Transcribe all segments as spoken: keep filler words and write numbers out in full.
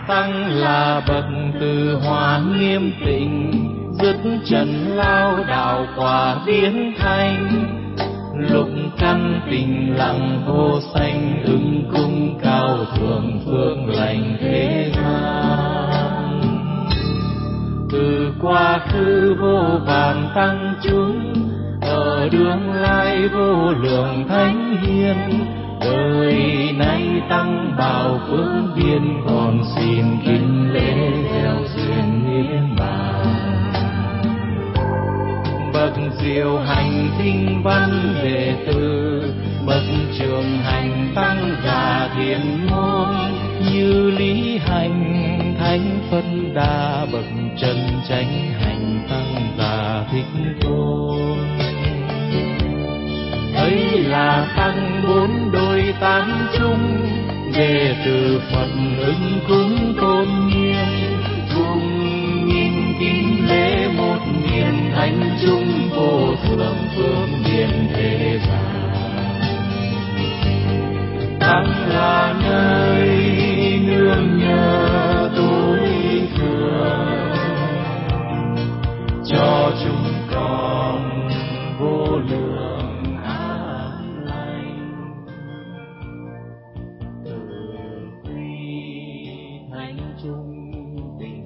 Tăng là bậc từ hóa nghiêm tịnh, dứt trần lao đạo quả biến thành. Lục căn tình lặng vô sanh, ứng cung cao thượng phước lành thế gian. Từ quá khứ vô vàn tăng chúng, ở đương lai vô lượng thánh hiền. Đời nay tăng bảo phước biên, còn xin kính lễ theo duyên niết bàn. Bậc diệu hành tinh văn đệ tử, bậc trường hành tăng và thiền môn. Như lý hành thánh phân đa, bậc chân chánh hành tăng và thích tôn. Ấy là tăng bốn đôi tám chung, đệ tử Phật ứng cúng tôn nghiêm. Cùng nhìn kính lễ một niệm thánh chung, vô thượng phước điển thế gian. Tăng là nơi nương nhờ tối thượng, cho chúng con vô lượng an lành. Từ quy thánh chung tình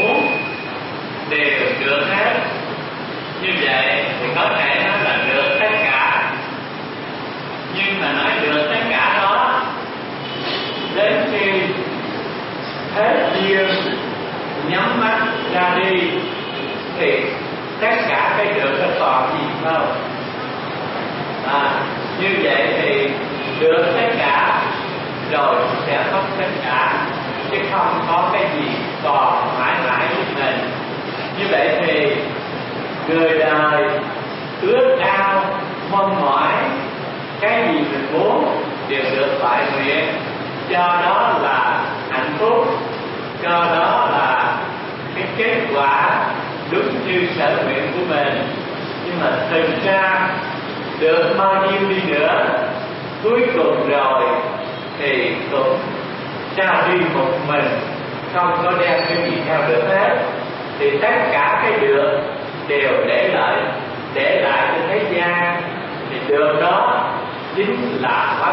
đều được hết. Như vậy thì có thể nói là được tất nhưng mà nói được tất cả đó, đến khi hết duyên nhắm mắt ra đi thì tất cả cái được nó còn gì không? À, như vậy thì được tất cả rồi sẽ mất tất cả, chứ không có cái gì còn mãi mãi với mình. Như vậy thì người đời ước ao mong mỏi cái gì mình muốn đều được phải nguyện, cho đó là hạnh phúc, cho đó là cái kết quả đúng như sở nguyện của mình. Nhưng mà thực ra được bao nhiêu đi nữa, cuối cùng rồi thì cũng ra đi một mình, không có đem cái gì theo được hết. Thì tất cả cái được đều để lại để lại cho thế gian, thì được đó chính là mất.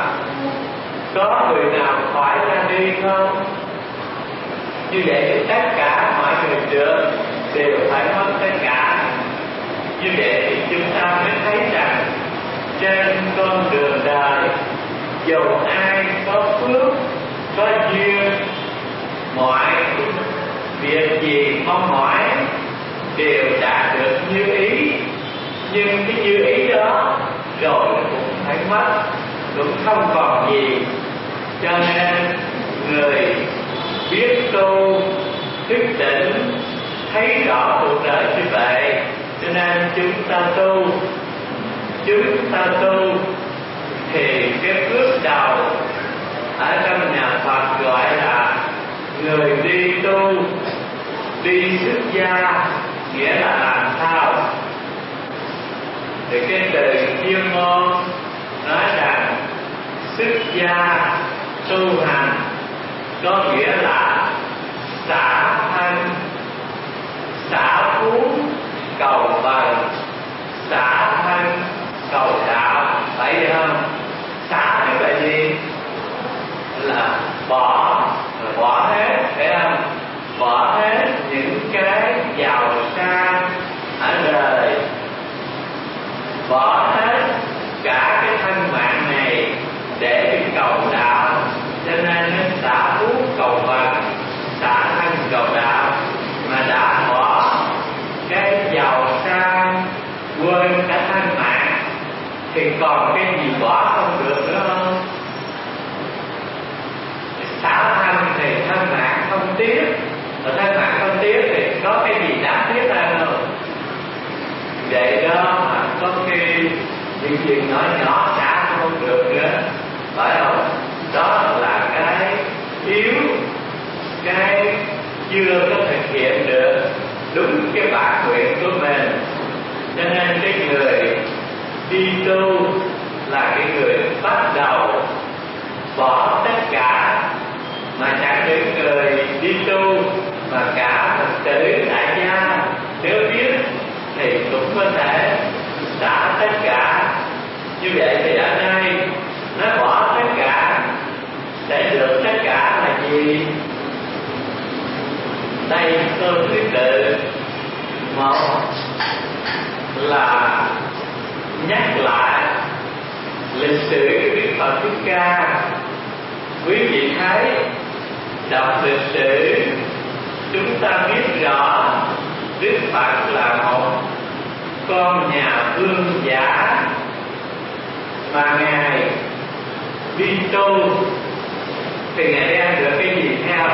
Có người nào phải ra đi không? Như vậy thì tất cả mọi người được đều phải mất tất cả. Như vậy thì chúng ta mới thấy rằng trên con đường đời, dù ai có phước, có duyên, mọi việc gì mong mỏi đều đạt được như ý. Nhưng cái như ý đó rồi cũng phải mất, cũng không còn gì. Cho nên người biết tu, thức tỉnh, thấy rõ cuộc đời như vậy, cho nên chúng ta tu. Chúng ta tu thì cái bước đầu ở trong nhà Phật gọi là người đi tu, đi xuất gia, nghĩa là làm sao? Thì cái từ chuyên môn nói rằng xuất gia tu hành có nghĩa là xả thân, xả phú cầu bần, xả thân cầu đạo, phải không? Xả tức là gì? Là bỏ, bỏ hết, phải không? Bỏ hết những cái giàu sang ở đời, bỏ hết cả cái thân mạng này để đi cầu đạo. Cho nên nó xả phú cầu bần, xả thân cầu đạo. Mà đã bỏ cái giàu sang, quên cả thân mạng, thì còn cái gì bỏ không được nữa không? Xả thân thì thân mạng không tiếc, mà thân mạng không tiếc thì có cái gì đáng tiếc ra không? Vậy đó mà có khi những chuyện nhỏ nhỏ xả không được nữa, phải không? Đó là cái yếu, cái chưa có thực hiện được đúng cái bản nguyện của mình. Cho nên cái người đi tu là cái người bắt đầu bỏ tất cả. Mà chẳng những người đi tu mà cả Phật tử tại gia nếu biết thì cũng có thể xả tất cả. Như vậy thì ở đây nó bỏ tất cả để được tất cả là gì? Đây tôi thứ tự. Một là nhắc lại lịch sử Đức Phật Thích Ca. Quý vị thấy đọc lịch sử chúng ta biết rõ Đức Phật là một con nhà vương giả, mà Ngài đi tu thì Ngài đem được cái gì theo?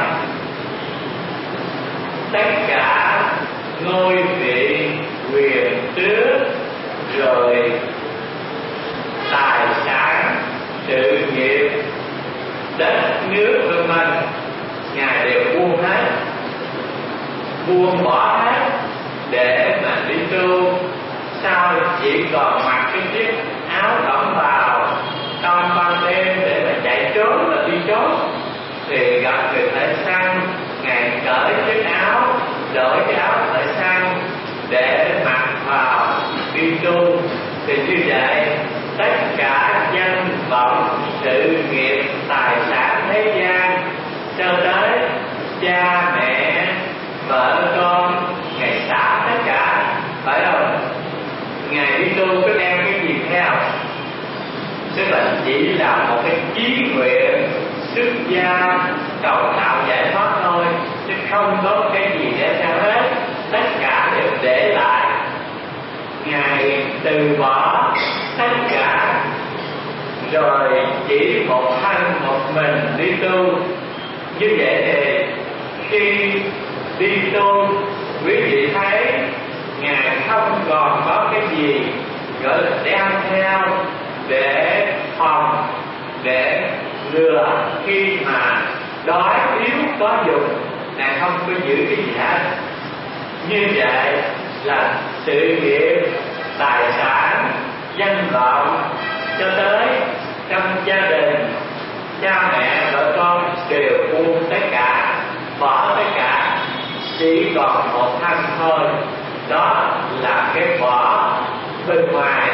Tất cả ngôi vị quyền tước, rồi tài sản, sự nghiệp, đất nước vân vân, Ngài đều buông hết, buông bỏ hết để mà đi tu. Sao chỉ còn mặc cái chiếc áo đỏng vào trong ban đêm để mà chạy trốn là đi trốn? Thì gặp người thợ săn, Ngài cởi chiếc áo, đổi cái áo thợ săn để mặc vào đi tu. Thì như vậy tất cả danh vọng, sự nghiệp, tài sản thế gian, cho tới cha mẹ, vợ con, Ngài xả tất cả, phải không? Ngài đi tu có đem cái gì theo? tức là chỉ là một cái chí nguyện xuất gia cầu tạo giải thoát thôi, chứ không có cái gì để theo hết. Tất cả đều để lại. Ngài từ bỏ tất cả rồi chỉ một thân một mình đi tu. Như vậy thì khi đi tu, quý vị thấy Ngài không còn có cái gì gọi là đem theo để phòng, để lừa khi mà đói yếu có dùng. Ngài không có giữ cái gì hết. Như vậy là sự nghiệp, tài sản, danh vọng, cho tới trong gia đình, cha mẹ vợ con đều buông tất cả, bỏ tất cả, chỉ còn một thân thôi. Đó là cái bỏ bên ngoài,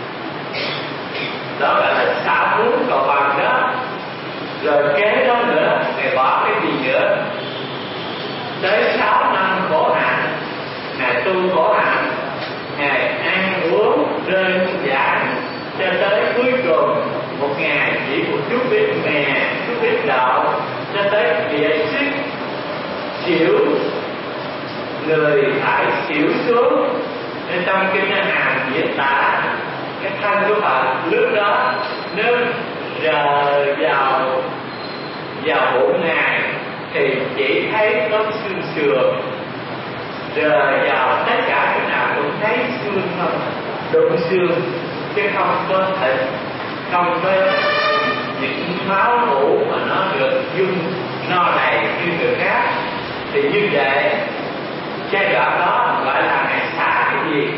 đó gọi là xả muốn cầu bằng đó. Rồi kế đó nữa, Ngài bỏ cái gì nữa? Tới sáu năm khổ hạnh, Ngài tu khổ hạnh, Ngài ăn uống đơn giản, cho tới cuối cùng một ngày chỉ một chút ít mè, chút ít đậu, cho tới địa sức xỉu, người phải xỉu xuống. Nên trong kinh Hàn diễn tả cái thân của Phật lúc đó nếu rờ vào vào bụng Ngài thì chỉ thấy có xương sườn, rờ vào tất cả cái nào cũng thấy xương không, đụng xương chứ không có thịt, không có những máu mủ mà nó được dung no đầy như người khác. Thì như vậy giai đoạn đó gọi là Ngài xả cái gì?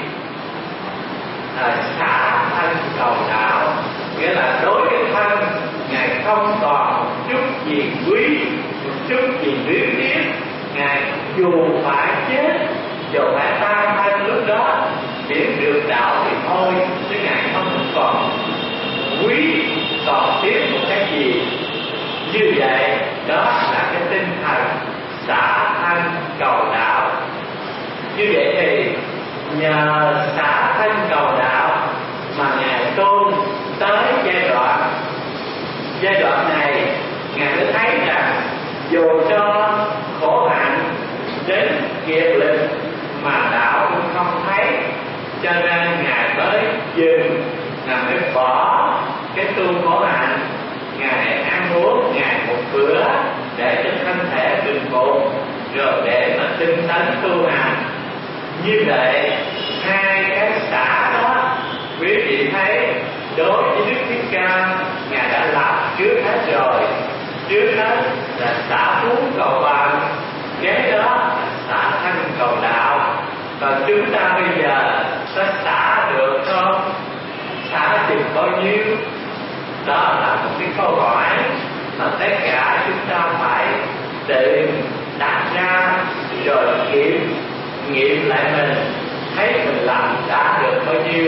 À, xả thân cầu đạo, nghĩa là đối với thân Ngài không còn một chút gì quý, một chút gì luyến tiếc. Ngài dù phải chết, dù phải tan thân lúc đó, miễn được đạo thì thôi, chứ Ngài không còn quý, còn tiếc một cái gì. Như vậy đó là cái tinh thần xả thân cầu đạo. Như vậy thì nhờ xả thân cầu đạo mà Ngài tu tới giai đoạn giai đoạn này, Ngài mới thấy rằng dù cho khổ hạnh đến kiệt lực mà đạo cũng không thấy, cho nên Ngài mới dừng, Ngài mới bỏ cái tu khổ hạnh. Ngài ăn uống Ngài một bữa để cho thân thể bình phục, rồi để mà tinh tấn tu hành. Như vậy hai cái xả đó quý vị thấy đối với Đức Thích Ca, Ngài đã làm trước hết rồi. Trước hết là xả muốn cầu bằng, kế đó là xả thân cầu đạo. Còn chúng ta bây giờ có xả được không? Xả chừng bao nhiêu? Đó là một cái câu hỏi mà tất cả chúng ta phải tự đặt ra, rồi kiểm nghiệm lại mình, thấy mình làm đã được bao nhiêu.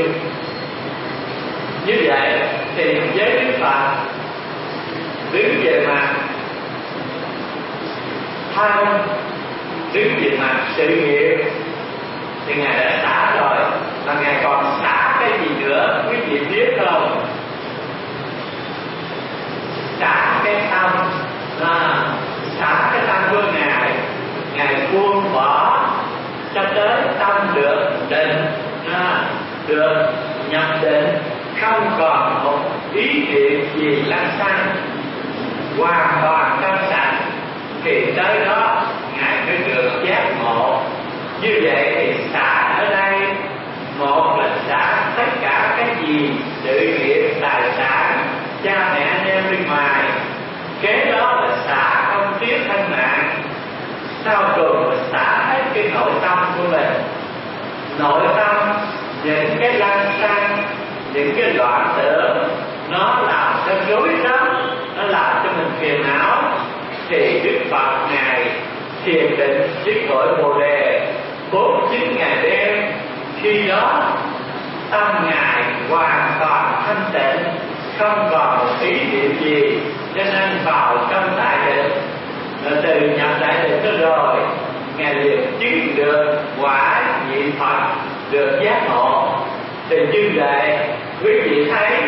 Như vậy thì với Đức Phật đứng về mặt thân, đứng về mặt sự nghiệp thì Ngài đã xả rồi, mà Ngài còn xả cái gì nữa quý vị biết không? Xả cái tâm, à, xả cái tâm của Ngài, Ngài buông bỏ cho tới tâm được định, à, được nhập định, không còn một ý niệm gì lăng xăng, hoàn toàn trong sạch, thì tới đó Ngài mới được giác ngộ. Như vậy thì xả ở đây, một là xả tất cả cái gì sự nghiệp, tài sản, cha mẹ anh em bên ngoài. Kế đó là xả không tiếc thân mạng. Sau cùng là xả hết cái nội tâm của mình. Nội tâm, những cái lăng xăng, những cái loạn tưởng, nó làm cho rối rắm, nó làm cho mình phiền não. Thì Đức Phật Ngài thiền định chiếc cội Bồ Đề bốn chín ngày đêm. Khi đó tâm Ngài hoàn toàn thanh tịnh, không còn một ý niệm gì, cho nên vào trong đại định. Rồi từ nhập đại định đó rồi, Ngài liền chứng được quả vị Phật, được giác ngộ. Thì như vậy quý vị thấy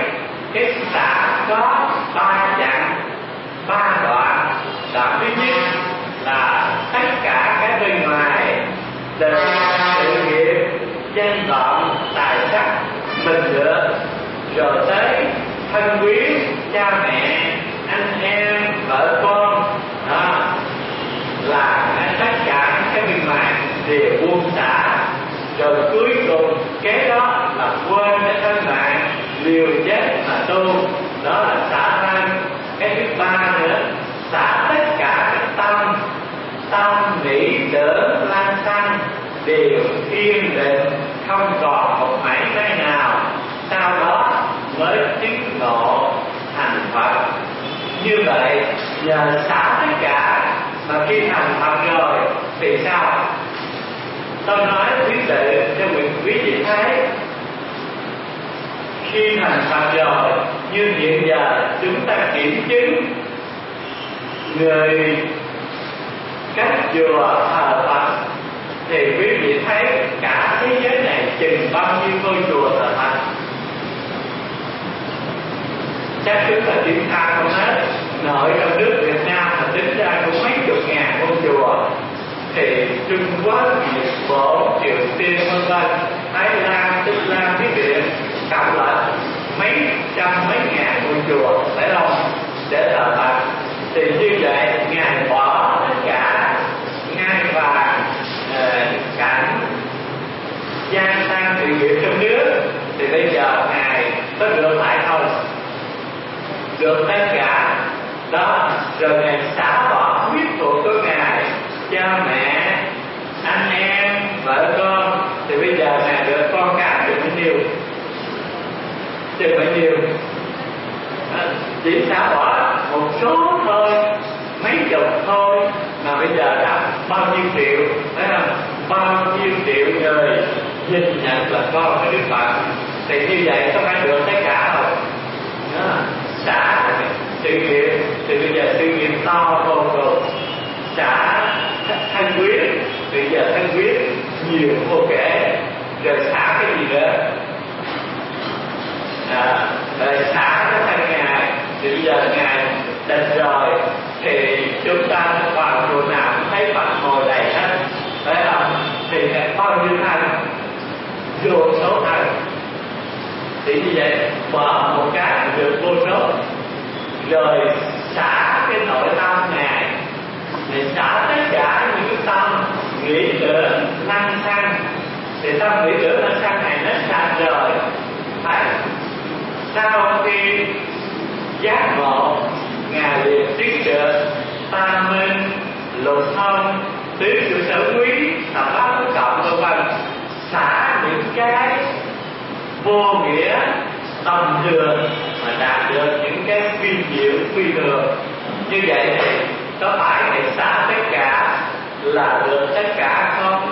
cái xã có ba chặng, ba đoạn. Đoạn thứ nhất là tất cả cái bên ngoài, định, sự nghiệp, danh vọng, tài sắc, mình được, rồi tới thân quyến, cha mẹ, anh em, vợ con. Đó là tất cả cái bên ngoài đều buông xả. Rồi cuối cùng kế đó là quên cái thân mạng, liều chết mà tu, đó là xả thân. Cái thứ ba nữa, xả tất cả cái tâm, tâm nghĩ tưởng lang xăng đều yên định, không còn một mảy may nào. Sau đó mới chứng ngộ thành Phật. Như vậy nhờ xả tất cả mà khi thành Phật rồi thì sao? Tôi nói quý vị cho quý vị thấy, khi thành Phật rồi, như hiện giờ chúng ta kiểm chứng người các chùa thờ Phật thì quý vị thấy cả thế giới này chừng bao nhiêu ngôi chùa thờ Phật? Chắc chúng ta kiểm tra không hết. Nội trong nước Việt Nam mà tính ra cũng mấy chục ngàn ngôi chùa, thì Trung Quốc, Nhật Bản, Triều Tiên vân vân, Thái Lan, Tích Lan, Miến Điện cộng lại mấy trăm mấy ngàn ngôi chùa, phải không? Để thờ Phật. Thì như vậy ngài bỏ tất cả ngai vàng, cảnh, gian sang sự nghiệp trong nước, thì bây giờ ngài có được lại không? Được tất cả đó. Rồi ngài xả bỏ huyết thuộc của ngài, cha mẹ, anh em, vợ con, thì bây giờ ngài được con cái được bao nhiêu? Được bao nhiêu? À, chỉ xả bỏ một số thôi, mấy chục thôi, mà bây giờ đã bao nhiêu triệu, thấy không? Bao nhiêu triệu người nhìn nhận là con của Đức Phật. Thì như vậy có phải được tất cả không? Đó. Xả sự nghiệp thì bây giờ sự nghiệp to vô cùng, xả thân quyến thì bây giờ thân quyến nhiều vô kể, rồi xả cái gì nữa? À, rồi xả cái thân ngài thì bây giờ ngài định rồi, thì chúng ta vào chùa nào cũng thấy Phật ngồi đầy hết, phải không? Thì bao nhiêu thân? Vô số thân. Thì như vậy bỏ một cái được vô số. Rồi xả cái nội tâm ngài, để xả tất cả những cái tâm nghĩ tưởng lăng xăng. Thì tâm nghĩ tưởng lăng xăng này nó sạch rồi, phải sau khi giác ngộ, ngài liền biết được tam minh, lục thông, tứ sự sở quý, thập pháp bất cộng vân vân. Xả những cái vô nghĩa tầm thường mà đạt được những cái vi diệu phi thường. Như vậy thì có phải thầy xả tất cả là được tất cả không?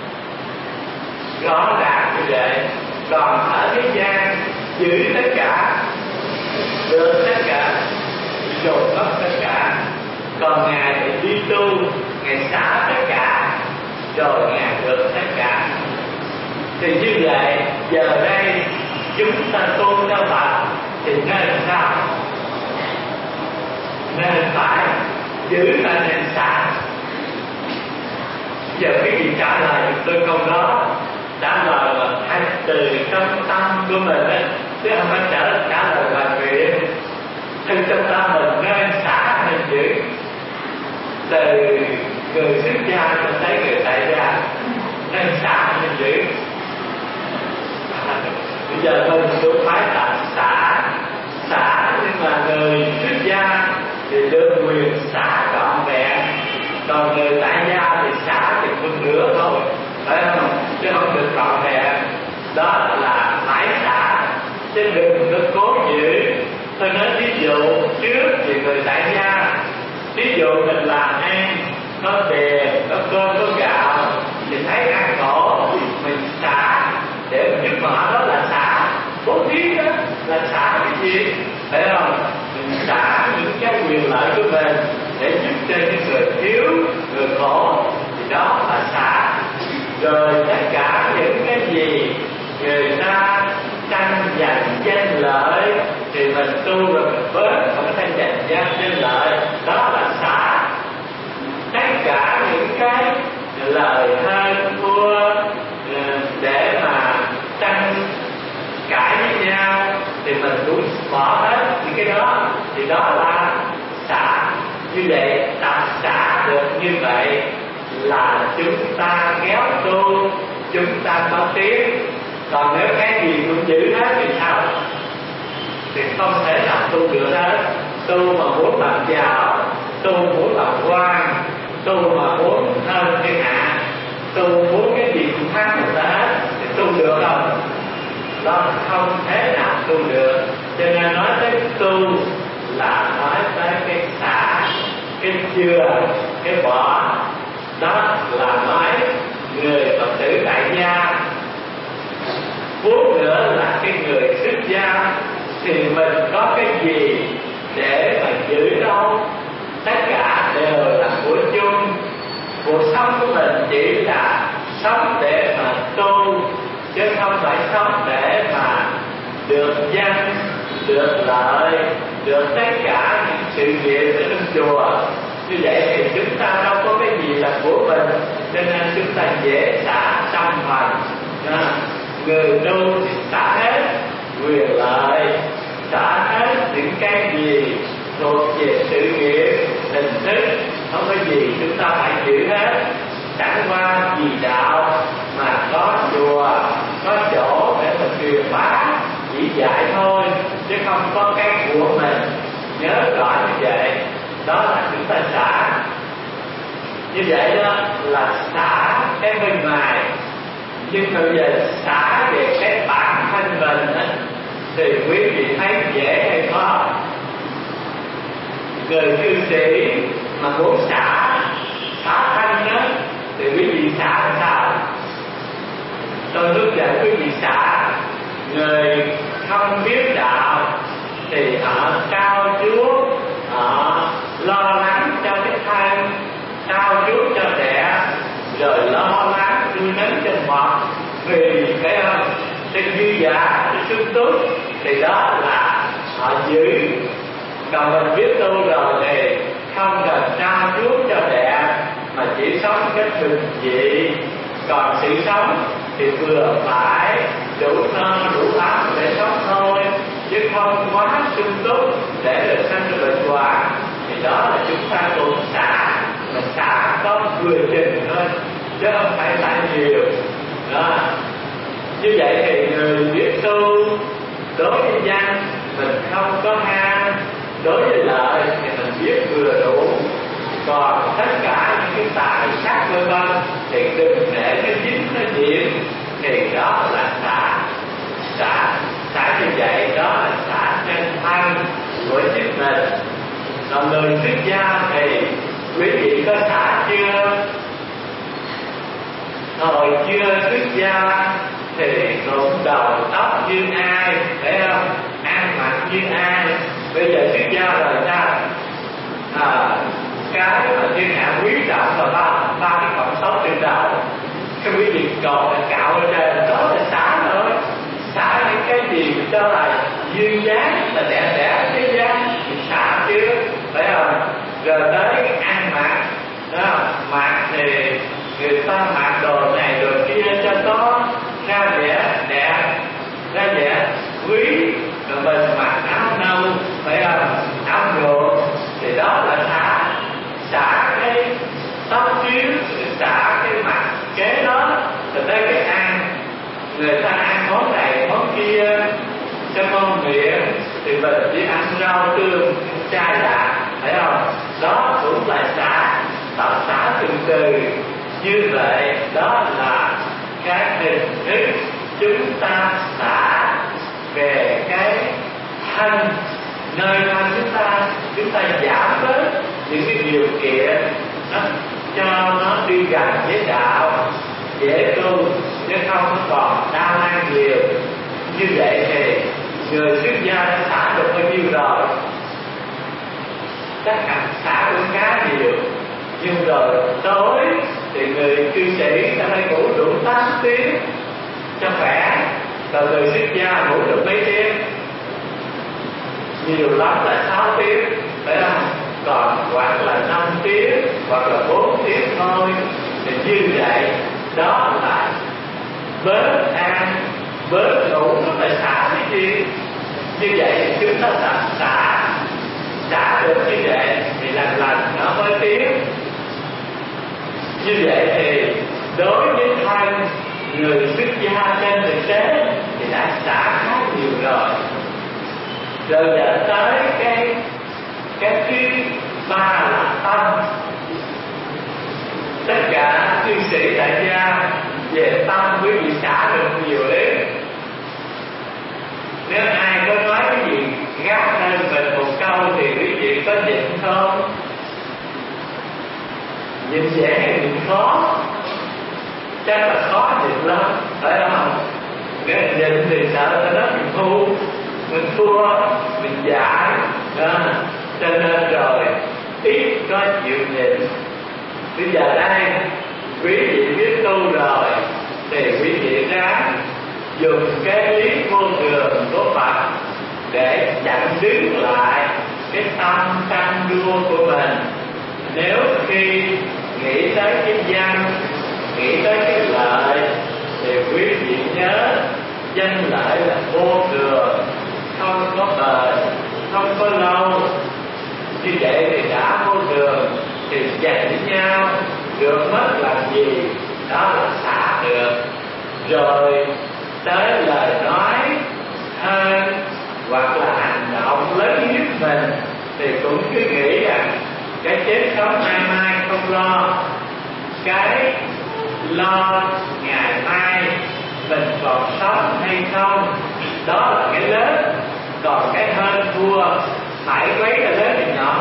Rõ ràng như vậy. Còn ở thế gian giữ tất cả, được tất cả, rồi mất tất cả. Còn ngài thì đi tu, ngài xả tất cả, rồi ngài được tất cả. Thì như vậy giờ đây chúng ta tu theo Phật thì nên sao? Nên phải giữ là nên xả. Giờ cái gì trả lời tôi câu đó, trả lời là thay từ trong tâm của mình ấy, chứ không phải trả lời trả lời bài chuyện. Từ trong tâm mình nên xả nên giữ. Từ người xuất gia cho tới người tại gia nên xả nên giữ. Bây giờ mình cũng phải là xả, xả nhưng mà người xuất gia thì được quyền xả trọn vẹn, còn người tại gia thì xả thì phân nửa thôi, phải không? Chứ không được trọn vẹn. Đó là phải xả, chứ đừng có cố giữ. Tôi nói ví dụ trước thì người tại gia, ví dụ mình làm ăn có tiền, có cơm, có gạo thì thấy ăn khổ, mình xả để mình giúp họ, đó là xả. Bố thí đó là xả cái gì, phải không? Mình xả những cái quyền lợi của mình để giúp cho những người thiếu, người khổ, thì đó là xả. Rồi tất cả những cái gì người ta tranh giành danh lợi thì tu rồi mình bớt, không có thể dành gian trên lợi, đó là xả. Tất cả những cái lời hơn thua để mà tranh cãi với nhau thì mình cũng bỏ hết những cái đó, thì đó là xả. Như vậy tập xả được như vậy là chúng ta kéo tu, chúng ta có tiếng. Còn nếu cái gì cũng giữ hết thì sao? Thì không thể nào tu được hết. Tu mà muốn làm giàu, tu muốn làm quan, tu mà muốn hơn thiên hạ, tu muốn cái gì cũng thắng người ta hết, thì tu được không? Đó không thể nào tu được. Cho nên nói tới tu là nói tới cái xả, cái chừa, cái bỏ. Đó là nói người Phật tử tại gia. Muốn nữa là cái người xuất gia thì mình có cái gì để mà giữ đâu? Tất cả đều là của chung. Cuộc sống của mình chỉ là sống để mà tu, chứ không phải sống để mà được danh, được lợi, được tất cả những sự nghiệp ở trong chùa. Như vậy thì chúng ta đâu có cái gì là của mình, cho nên chúng ta dễ xả tâm phần. Người tu thì xả hết quyền lợi, xả hết những cái gì thuộc về sự nghiệp, hình thức, không có gì chúng ta phải giữ hết. Chẳng qua vì đạo mà có chùa, có chỗ để mình truyền bá, chỉ dạy thôi, chứ không có cái của mình. Nhớ rõ như vậy, đó là chúng ta xả. Như vậy đó là xả cái bên ngoài. Nhưng bây giờ xả về cái bản thân mình đó, thì quý vị thấy dễ hay khó? Người cư sĩ mà muốn xả xả thân đó thì quý vị xả làm sao? Tôi lúc giờ quý vị xả người không biết đạo thì họ cao chúa, họ lo lắng cho cái thân, cao chúa cho trẻ, rồi lo lắng nuôi nấng cho họ, vì cái cái dư giả, cái sung túc, thì đó là họ giữ. Còn mình biết tu rồi thì không cần trao chuốt cho đẹp, mà chỉ sống cái bình dị. Còn sự sống thì vừa phải, đủ no đủ ấm để sống thôi, chứ không quá sung túc để được sanh ra bệnh hoạn. Thì đó là chúng ta cũng xả, mình xả có vừa chừng thôi, chứ không phải xả nhiều. Đó. Như vậy thì người biết tu, đối với danh mình không có ham, đối với lợi thì mình biết vừa đủ. Còn tất cả những cái tài sắc vân vân thì đừng để cái dính nó nhiễm, thì đó là xả. Xả xả như vậy đó là xả trên thân của chính mình. Còn người xuất gia thì quý vị có xả chưa? Hồi chưa xuất gia thì cũng đầu tóc như ai, thấy không? Ăn mặc như ai. Bây giờ xuất gia rồi sao? À, cái mà thiên hạ quý trọng là ba ba cái cọng tóc trên đầu. Cái quý vị còn là cạo ở trên đó là xả thôi. Xả những cái gì cho là duyên dáng, là đẹp đẹp thế gian thì xả chứ, phải không? Rồi tới cái ăn mặc đó, mặc thì người ta mặc đồ này đồ kia cho nó ra vẻ đẹp, ra vẻ quý, rồi mình mặc áo nâu, phải không? Áo ngược, thì đó là xả. Xả cái tóc chiếu, xả cái mặt kế đó, rồi tới cái ăn, người ta ăn món này món kia cho ngon miệng thì mình chỉ ăn rau tương chai lạc, phải không? Đó cũng là xả, tập xả từ từ. Như vậy đó là cái hình thức chúng ta xả về cái thân. Nơi thân chúng ta, chúng ta giảm bớt những cái điều kiện nó cho nó đi gần với đạo, dễ tu, chứ không còn đau năng nhiều. Như vậy thì người xuất gia đã xả được bao nhiêu rồi? Chắc hẳn xả cũng khá nhiều. Nhưng rồi tối thì người cư sĩ đã phải ngủ đủ tám tiếng cho khỏe. Rồi người xuất gia ngủ được mấy tiếng? nhiều lắm là sáu tiếng, phải không? Còn hoặc là năm tiếng hoặc là bốn tiếng thôi. Thì như vậy đó là bớt ăn bớt ngủ, nó phải xả cái gì. Như vậy chúng ta xả xả xả được như vậy thì lần lần nó mới tiến. Như vậy thì đối với thân người xuất gia trên thực tế thì đã xả khá nhiều rồi. Rồi dẫn tới cái cái thứ ba là tâm. Tất cả cư sĩ tại gia về tâm quý vị xả được nhiều đấy. Nếu ai có nói cái gì gắt hơn mình một câu thì quý vị có nhịn không? Nhịn dễ hay nhịn khó? Chắc là khó nhịn lắm, phải không? Nếu nhịn thì sợ nó mình thu, mình thua, mình giải đó. Cho nên rồi ít có chịu nhịn. Bây giờ đây quý vị biết tu rồi thì quý vị ráng dùng cái lý vô thường của Phật để chặn đứng lại cái tâm tranh đua của mình. Nếu khi nghĩ tới cái danh, nghĩ tới cái lợi thì quý vị nhớ danh lợi là vô thường, không có bền, không có lâu. Như vậy thì đã vô thường thì dành với nhau được mất làm gì, đó là xả được. Rồi tới lời nói hơn hoặc là hành động lớn nhất mình thì cũng cứ nghĩ rằng cái chết sống mai mai không lo, cái lo ngày mai mình còn sống hay không, đó là cái lớn. Còn cái hơn thua phải quấy là lớn thì nhỏ.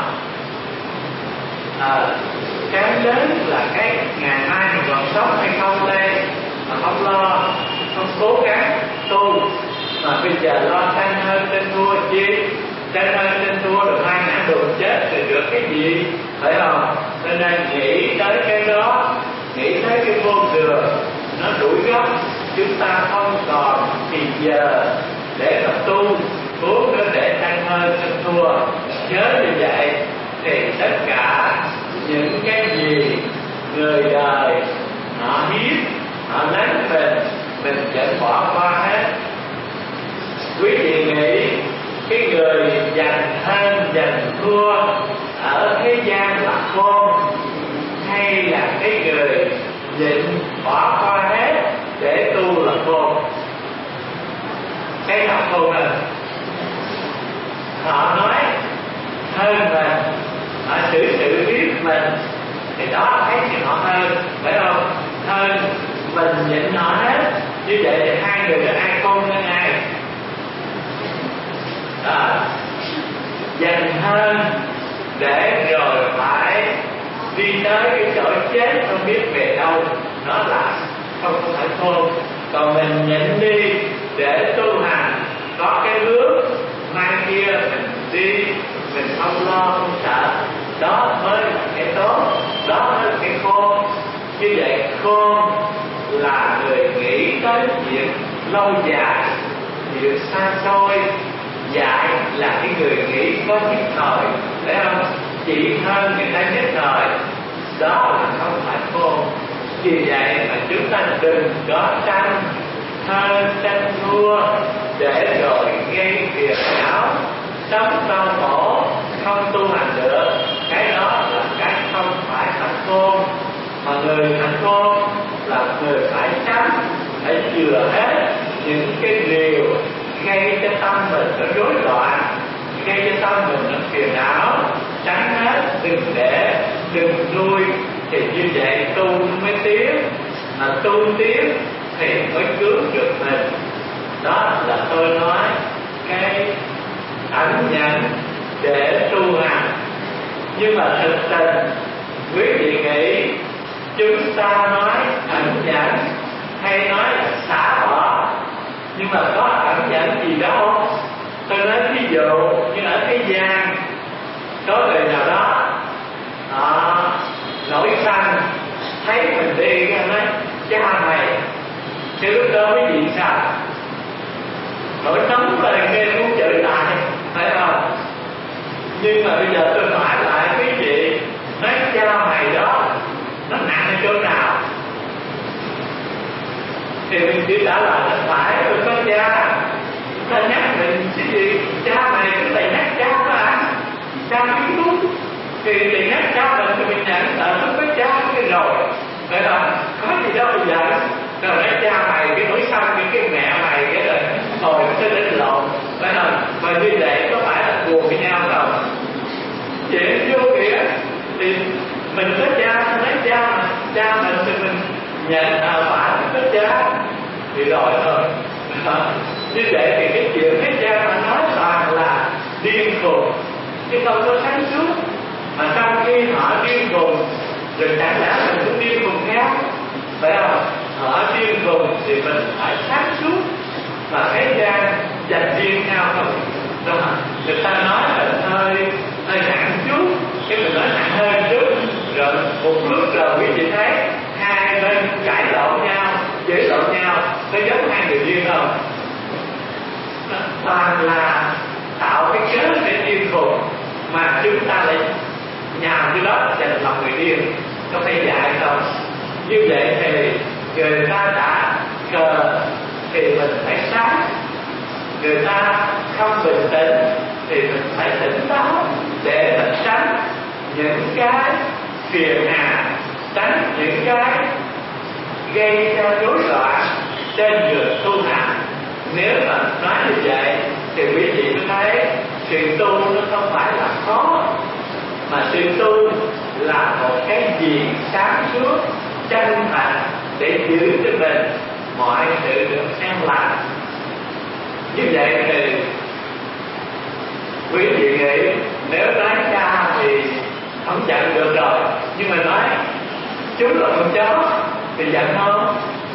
À, cái lớn là cái ngày mai mình còn sống hay không đây, mà không lo, không cố gắng tu, mà bây giờ lo tranh hơn tranh thua chi, tranh hơn tranh thua rồi mai ngã đường chết thì được cái gì, phải không? Cho nên nghĩ tới cái đó, nghĩ tới cái vô thường, nó đuổi gấp chúng ta không còn thì giờ để mà tu, cố có để tranh hơn tranh thua. Nhớ như vậy thì tất cả những cái gì người đời họ hiếp, họ đánh mình, mình vẫn bỏ qua hết. Quý vị nghĩ cái người giành hơn giành thua ở thế gian là khôn, hay là cái người nhịn bỏ qua hết để tu là khôn? Cái nào khôn hơn? Họ nói hơn mình, họ xử sự biết mình thì đó thấy thì họ hơn, phải không? Hơn mình nhịn họ hết. Như vậy thì hai người đó ai khôn hơn ai? À, dành hơn để rồi phải đi tới cái chỗ chết không biết về đâu, đó là không phải khôn. Còn mình nhịn đi để tu hành có cái hướng mai kia mình đi, mình không lo không sợ, đó mới là cái tốt, đó mới là cái khôn. Như vậy khôn là người nghĩ tới chuyện lâu dài, chuyện xa xôi. Dạy là cái người nghĩ có nhất thời, phải không? Chỉ hơn người ta nhất thời, đó là không phải khôn. Vì vậy mà chúng ta đừng có tranh hơn tranh thua để rồi gây phiền não, sống đau khổ, không tu hành được. Cái đó là cái không phải thành khôn. Mà người thành khôn là người phải tránh, phải chừa hết những cái điều gây cho tâm mình nó rối loạn, gây cho tâm mình nó phiền não, tránh hết, đừng để, đừng nuôi. Thì như vậy tu mới tiến, mà tu tiến thì mới cứu được mình. Đó là tôi nói cái ẩn nhận để tu hành. Nhưng mà thực tình quý vị nghĩ chúng ta nói ẩn nhận hay nói là xả bỏ, nhưng mà có ẩn nhận gì đâu. Tôi nói ví dụ như ở thế gian có người nào đó họ nổi sân thấy mình đi cái nói cha mày, cái lúc đó quý vị sao? Nổi nóng lên cái muốn chửi lại, phải không? Nhưng mà bây giờ tôi hỏi lại quý vị, nói cha mày đó nó nặng ở chỗ nào? Thì mình chỉ trả lời là phải rồi có cha. Ta nhắc mình cái gì? Cha mày cũng là nhắc cha mà. Cha biết đúng. Thì thì nhắc cha mình thì mình nhận là nó có cha cái rồi. Vậy là có gì đâu bây giờ. Rồi nói cha mày cái nỗi xăm những cái mẹ mày cái rồi hồi nó sẽ đến lộn. Vậy là mà như vậy có phải là buồn với nhau không? Chuyện vô nghĩa. Thì mình có cha, nói cha mà cha mình thì mình nhận là phải có cha thì rồi thôi. Như vậy thì cái chuyện cái cha mà nói toàn là điên khùng chứ không có sáng suốt. Mà trong khi họ điên khùng rồi chẳng lẽ mình cũng điên khùng theo, phải không? Họ điên khùng thì mình phải sáng suốt và cái gian dành riêng nhau không? Đúng không? Người ta nói là hơi hơi nặng chút, cái mình nói nặng hơn chút, rồi một lúc rồi quý vị thấy hai bên cãi lộn nhau, chửi lộn nhau, có giống hai người điên không? Toàn là tạo cái cớ để điên khùng mà chúng ta lại nhào cái đó dành lòng người điên, có phải dạy không? Như vậy thì người ta đã cờ thì mình phải sáng, người ta không bình tĩnh thì mình phải tỉnh táo để mình tránh những cái phiền hà, tránh những cái gây ra rối loạn trên đường tu hành. Nếu mà nói như vậy thì quý vị có thấy sự tu nó không phải là khó, mà sự tu là một cái gì sáng suốt, chân thành để giữ cho mình mọi sự được an lành. Như vậy thì quý vị nghĩ nếu nói cha thì không giận được rồi, nhưng mà nói chú là con chó thì giận không?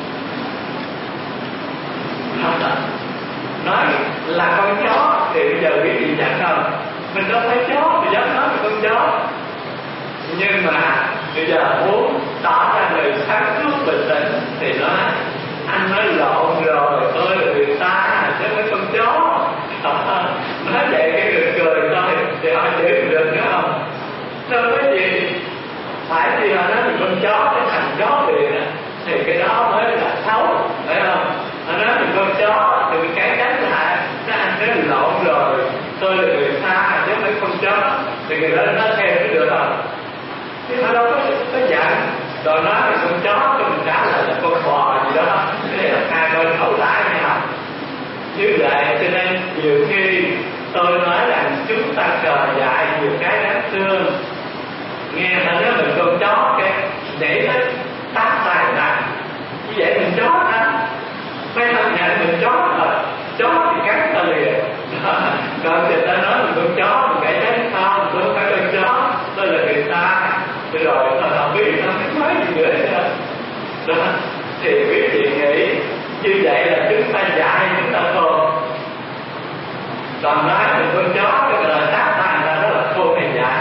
Nói là con chó thì bây giờ quý vị giận không? Mình đâu phải chó, mình dám nói là con chó. Nhưng mà bây giờ muốn tỏ ra người sáng suốt bình tĩnh thì nói anh nói lộn rồi, tôi là người ta chứ không phải con chó. Nói vậy cái người cười thôi thì họ chửi được nữa không? Đâu có gì phải thì họ nói mình con chó cái thành chó liền á, thì cái đó mới là xấu, phải không? Họ nói mình con chó thì mình cái đánh lại, nó anh nói lộn rồi, tôi là người ta chứ không phải con chó, thì người đó nói theo cái được không? Chứ họ đâu có có giận. Rồi nói là con chó cho mình trả lời là con bò gì đó, cái này là hai bên khẩu lái nhau. Như vậy cho nên nhiều khi tôi nói rằng chúng ta cần dạy nhiều cái đáng thương. Nghe ta nói mình con chó cái để nó tát tài nặng, như vậy mình chó đó. Mấy thằng nhận mình chó rồi, chó thì cắn ta liền. Còn người ta nói mình con chó, mình phải thấy không, tôi không phải con chó, tôi là người ta. Rồi rồi tôi không biết nó biết nói gì nữa nữa. Đó. Thì quý vị nghĩ như vậy là chúng ta dạy chúng ta khôn. Còn nói mình con chó cái lời tác tài là đó là khôn hay dạy.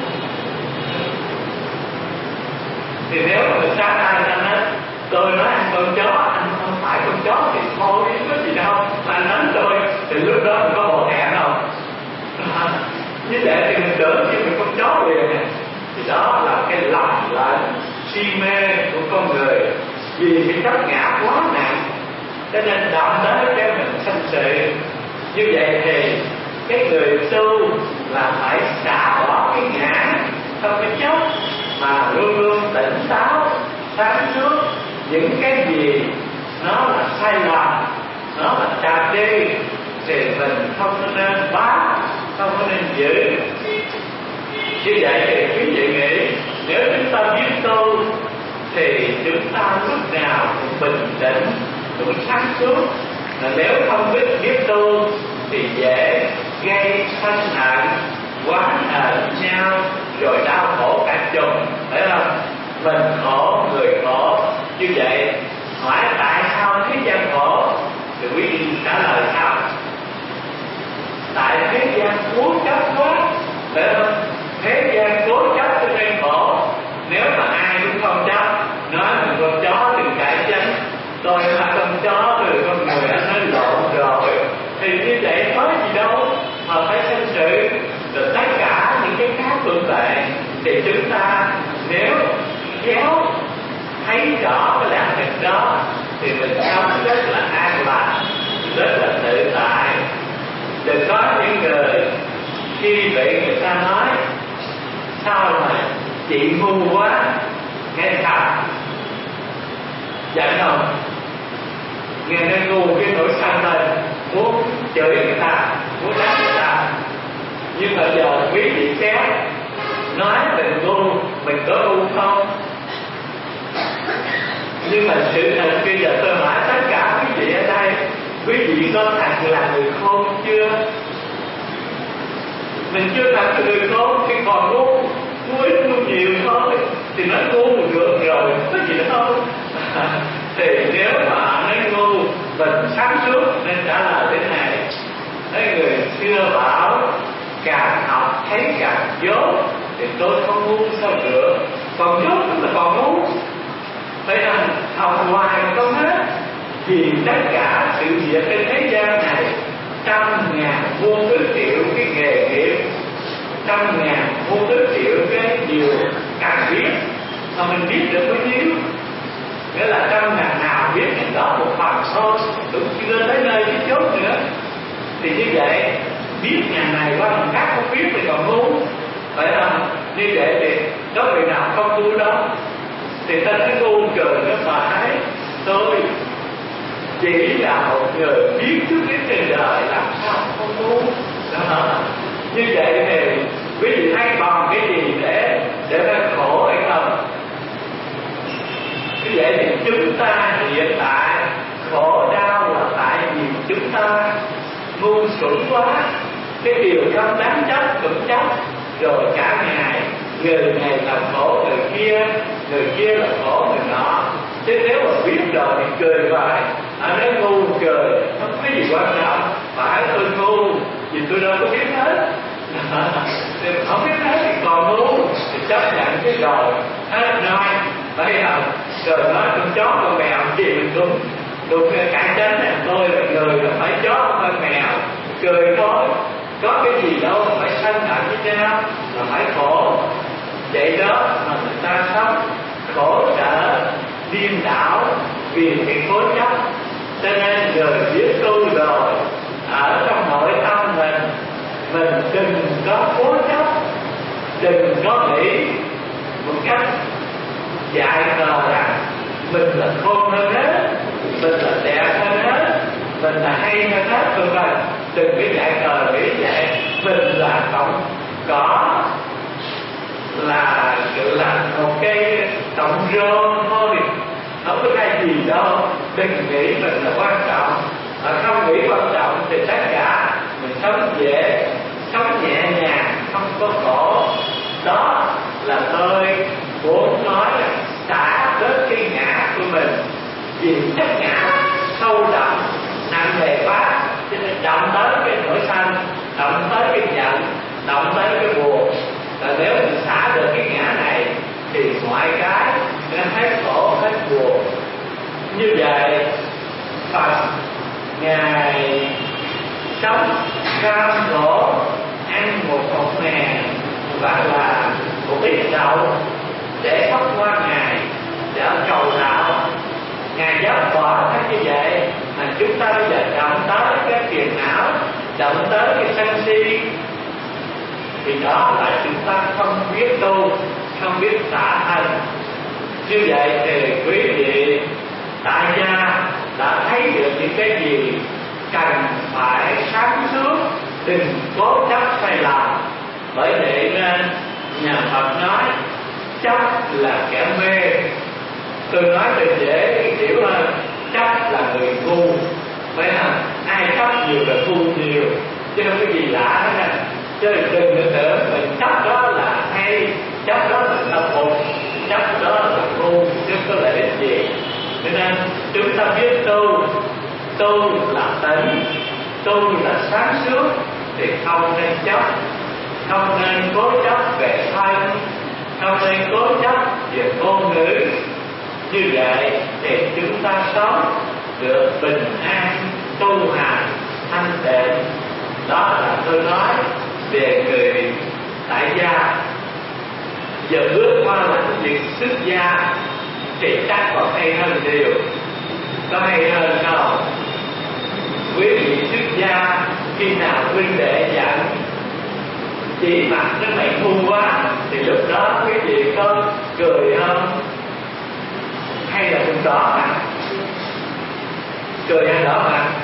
Thì nếu mà mình tác tài ra nói tôi nói anh con chó, anh không phải con chó thì thôi, có gì đâu. Mà anh nói tôi thì lúc đó mình có bộ hẹn không? Đó. Như vậy thì mình tưởng như mình con chó liền này. Thì đó là cái lòng lệnh si mê của con người, vì cái chấp ngã quá nặng cho nên động tới cho mình sanh sự. Như vậy thì cái người tu là phải xả bỏ cái ngã, không cái chấp, mà luôn luôn tỉnh táo sáng suốt. Những cái gì nó là sai lầm, nó là trà đi thì mình không có nên phá, không có nên giữ. Như vậy thì quý vị nghĩ nếu chúng ta biết tu thì chúng ta lúc nào cũng bình tĩnh, cũng sáng suốt. Mà nếu không biết biết tu thì dễ gây sân hận, oán hận nhau, rồi đau khổ cả chồng, phải không? Mình khổ, người khổ. Như vậy hỏi tại sao thế gian khổ thì quý vị trả lời sao? Tại thế gian cố chấp quá, phải không? Thế gian cố chấp cho nên khổ. Nếu mà ai cũng không chấp, nói mình con chó đừng cãi tranh, tôi là con chó từ con người anh nói lộn rồi, thì như vậy có gì đâu mà phải sinh sự. Rồi tất cả nếu khéo thấy rõ cái làng nghịch đó thì mình sống rất là an lạc, rất là tự tại. Đừng có những người khi bị người ta nói sao mà chị ngu quá, nghe thật giận không, nghe nó ngu cái nỗi sân lên, muốn chửi người ta, muốn đánh người ta. Nhưng mà giờ quý vị khéo nói mình ngu, mình có ngu không? Nhưng mà sự thật bây giờ tôi hỏi tất cả quý vị ở đây, quý vị có thật là người khôn chưa? Mình chưa thật là người khôn thì còn ngu, ngu ít ngu nhiều thôi thì nó ngu được rồi, có gì nữa không? Thì nếu mà nói ngu, mình sáng suốt nên trả lời thế này. Nói người xưa bảo càng học thấy càng dốt, thì tôi không ngu sao được. Còn dốt tức là còn ngu. Phải rằng học hoài không hết. Vì tất cả sự việc trên thế gian này trăm ngàn muôn ức triệu cái nghề nghiệp, trăm ngàn muôn ức triệu cái điều cần biết mà mình biết được bao nhiêu. Nghĩa là trăm ngàn nào biết cái đó một phần thôi, đúng chưa tới nơi cái chốt nữa. Thì như vậy biết nhà này qua người khác không biết thì còn ngu, phải không? Như vậy thì có người nào không ngu đâu. Thì ta thấy ngu cười nó phải tôi chỉ là một người biết trước đến trên đời, làm sao không ngu đó. Như vậy thì quý vị thấy bằng cái gì để để nó khổ hay không? Như vậy thì chúng ta hiện tại khổ đau là tại vì chúng ta ngu xuẩn quá, cái điều không đáng chấp cũng chấp, rồi cả ngày người này làm khổ người kia, người kia làm khổ người nọ. Chứ nếu mà biết rồi thì cười vậy, anh nói ngu cười, không có gì quan trọng. Phải tôi ngu vì tôi đâu có biết hết. Không biết hết thì còn ngu thì chấp nhận cái rồi hết nói, phải không? Rồi nói con chó con mèo gì mình cũng đụng cạnh tranh này, tôi là người là phải chó con mèo, cười thôi, có cái gì đâu mà phải sân hận với nhau, là phải khổ. Vậy đó mà người ta sống khổ sở điên đảo vì cái cố chấp. Cho nên người biết tu rồi ở trong nội tâm mình, mình đừng có cố chấp, đừng có nghĩ một cách dại khờ rằng mình là khôn hơn hết, mình là đẹp hơn hết, mình là hay hơn hết, vân vân. Đừng cái dại khờ nghĩ vậy. Mình là cộng cỏ, là tự là một cái cộng rô thôi, không có cái gì đâu. Đừng nghĩ mình là quan trọng, mà không nghĩ quan trọng thì tất cả mình sống dễ, sống nhẹ nhàng, không có khổ. Đó là tôi muốn nói là xả bớt cái ngã của mình, vì chất ngã sâu đậm nặng nề quá, cho nên động tới cái nỗi sân, động tới cái giận, động tới cái buồn. Và nếu mình xả được cái ngã này thì mọi cái nó hết khổ hết buồn. Như vậy Phật Ngài sống cam khổ, ăn một hột mè và là một ít đậu để khóc qua Ngài, để ông cầu đạo. Ngài dám bỏ hết như vậy mà chúng ta bây giờ động tới cái phiền não, động tới cái sân si, thì đó là chúng ta không biết tu, không biết xả thân. Như vậy thì quý vị tại gia đã thấy được những cái gì cần phải sáng suốt, đừng cố chấp sai lầm. Bởi vậy nên nhà Phật nói chấp là kẻ mê. Tôi nói thì dễ hiểu hơn, chấp là người ngu. Phải không? Ai chấp nhiều là ngu nhiều, chứ không có gì lạ hết. Chứ đừng nữa tưởng mình chấp đó là hay, chấp đó là tâm phục, chấp đó là ngu, chứ có lợi ích gì. Cho nên chúng ta biết tu, tu là tỉnh, tu là sáng suốt, thì không nên chấp, không nên cố chấp về thân, không nên cố chấp về ngôn ngữ. Như vậy thì chúng ta sống được bình an, tu hành, thanh tịnh. Đó là tôi nói về người tại gia. giờ bước qua là cái việc xuất gia thì chắc còn hay hơn nhiều. Có hay hơn không? Quý vị xuất gia khi nào huynh đệ giận chị mặt nó mày ngu quá thì lúc đó quý vị có cười không? Hay là cũng đỏ mặt? Cười hay đỏ mặt?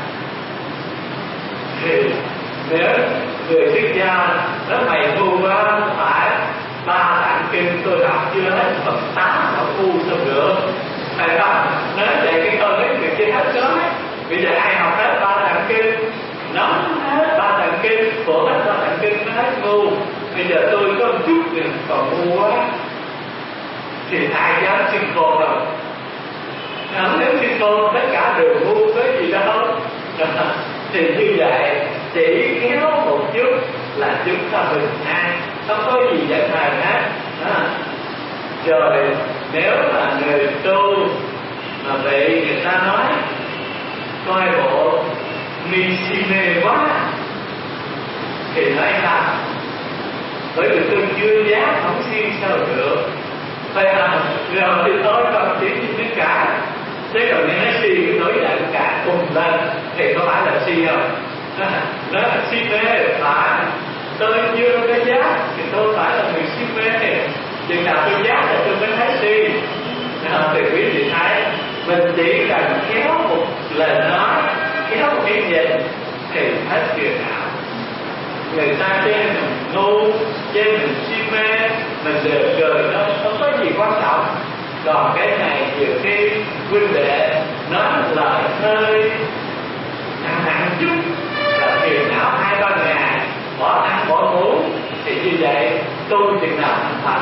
Thì nếu người xuất gia nó mày ngu quá phải ba tạng kinh tôi đọc chưa hết phần tám mà ngu sao được, phải không? Nói vậy cái câu ấy người kia hết nói. Bây giờ ai học hết ba tạng kinh, nói hết ba tạng kinh, phổ hết ba tạng kinh nó hết ngu. Bây giờ tôi có một chút thì còn ngu quá thì ai dám xin cô không? Không, nếu xin cô tất cả đều ngu có gì đâu. Thì như vậy chỉ kéo một chút là chúng ta bình an, không có gì giận hờn hết. Rồi nếu mà người tu mà bị người ta nói coi bộ mi si mê quá thì nói sao? Bởi vì tôi chưa dám không si sao được. Phải là rồi thì tôi còn chỉ như cả. Thế rồi nếu nói si cái nổi giận cả cùng lên thì có phải là si không? Nó là si mê phải. Tôi chưa có giác thì tôi phải là người si mê. Chừng nào tôi giác là tôi mới thấy si. Thì quý vị thấy mình chỉ cần kéo một lời nói, kéo một cái nhìn thì hết chuyện nào. Người ta chê mình ngu, chê mình si mê, mình đều cười đó, không có gì quan trọng. Còn cái này nhiều khi huynh đệ nói lời hơi nặng nặng chút là phiền não hai ba ngày, bỏ ăn bỏ ngủ thì như vậy tu chừng nào thành thành.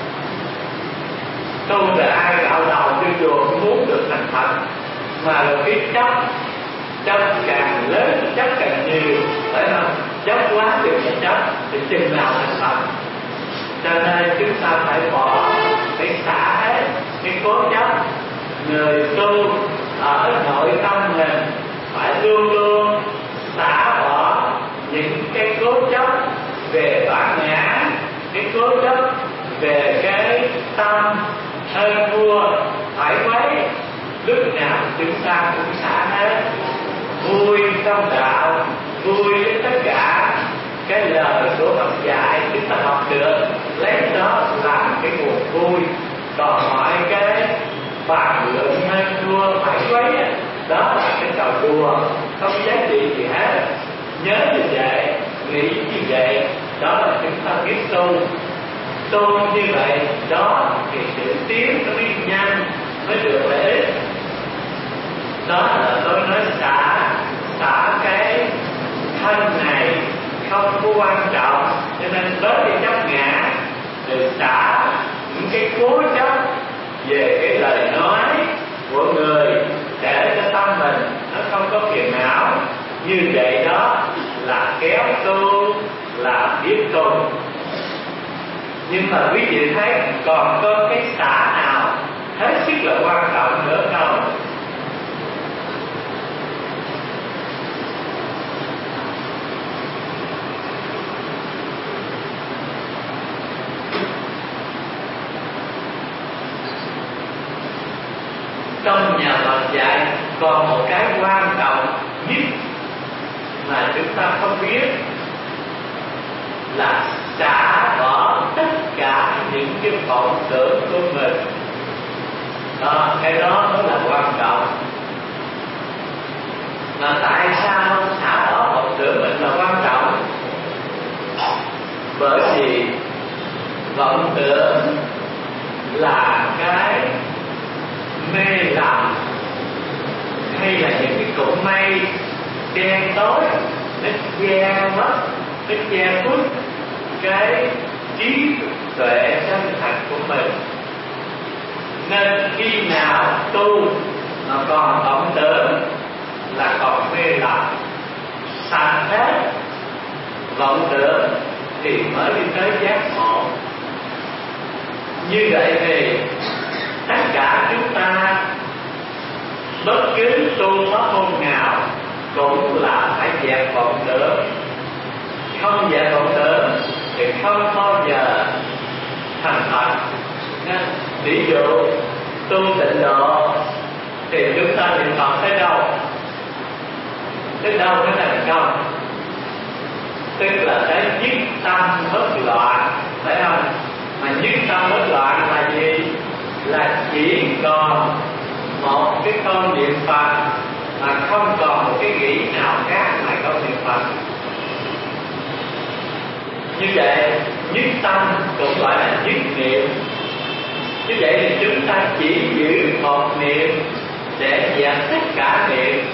Tu là ai gạo đầu trên chùa cũng muốn được thành thành, mà là cái chấp chấp càng lớn chấp càng nhiều, phải không? Chấp quá thì phải chấp thì chừng nào thành thành. Cho nên chúng ta phải bỏ, phải xả hết cái cố chấp. Người tu ở nội tâm mình phải luôn luôn xả bỏ những cái cố chấp về bản ngã, cái cố chấp về cái tâm hơn thua phải quấy. Lúc nào chúng ta cũng xả hết, vui trong đạo, vui với tất cả cái lời của Phật dạy chúng ta học được, lấy đó làm cái nguồn vui. Còn mọi cái bàn luận hơn thua phải quấy đó là cái trò đùa, không giá trị gì hết. Nhớ như vậy, nghĩ như vậy, đó là chúng ta biết tu. Tu như vậy đó thì sự tiến nó mới nhanh, mới được lợi ích. Đó là tôi nói xả xả cái thân này không có quan trọng, cho nên bớt đi chấp ngã, rồi xả những cái cố chấp về cái lời nói của người để cho tâm mình nó không có phiền não. Như vậy đó là kéo tu, là biết tu. Nhưng mà quý vị thấy còn có cái xả nào hết sức là quan trọng nữa không? Trong nhà Phật dạy còn một cái quan trọng nhất mà chúng ta không biết là xả bỏ tất cả những cái vọng tưởng của mình. Đó, cái đó mới là quan trọng. Mà tại sao xả bỏ vọng tưởng mình là quan trọng? Bởi vì vọng tưởng là cái mê lầm hay là những cái cụm mây đen tối, nó che mất, nó che khuất cái trí tuệ chân thật của mình. Nên khi nào tu mà còn vọng tưởng là còn mê lầm, sạch hết vọng tưởng thì mới đi tới giác ngộ. Như vậy thì tất cả chúng ta bất cứ tu pháp môn nào cũng là phải dẹp vọng tưởng. Không dẹp vọng tưởng thì không bao giờ thành Phật. Ví dụ tu tịnh độ thì chúng ta niệm Phật tới đâu, tới đâu mới thành công, tức là tới nhất tâm bất loạn, phải không? Mà nhất tâm bất loạn là gì? Là chỉ còn một cái câu niệm Phật, mà không còn một cái nghĩ nào khác ngoài câu niệm Phật. Như vậy nhất tâm cũng gọi là nhất niệm. Như vậy thì chúng ta chỉ giữ một niệm để dẹp tất cả niệm,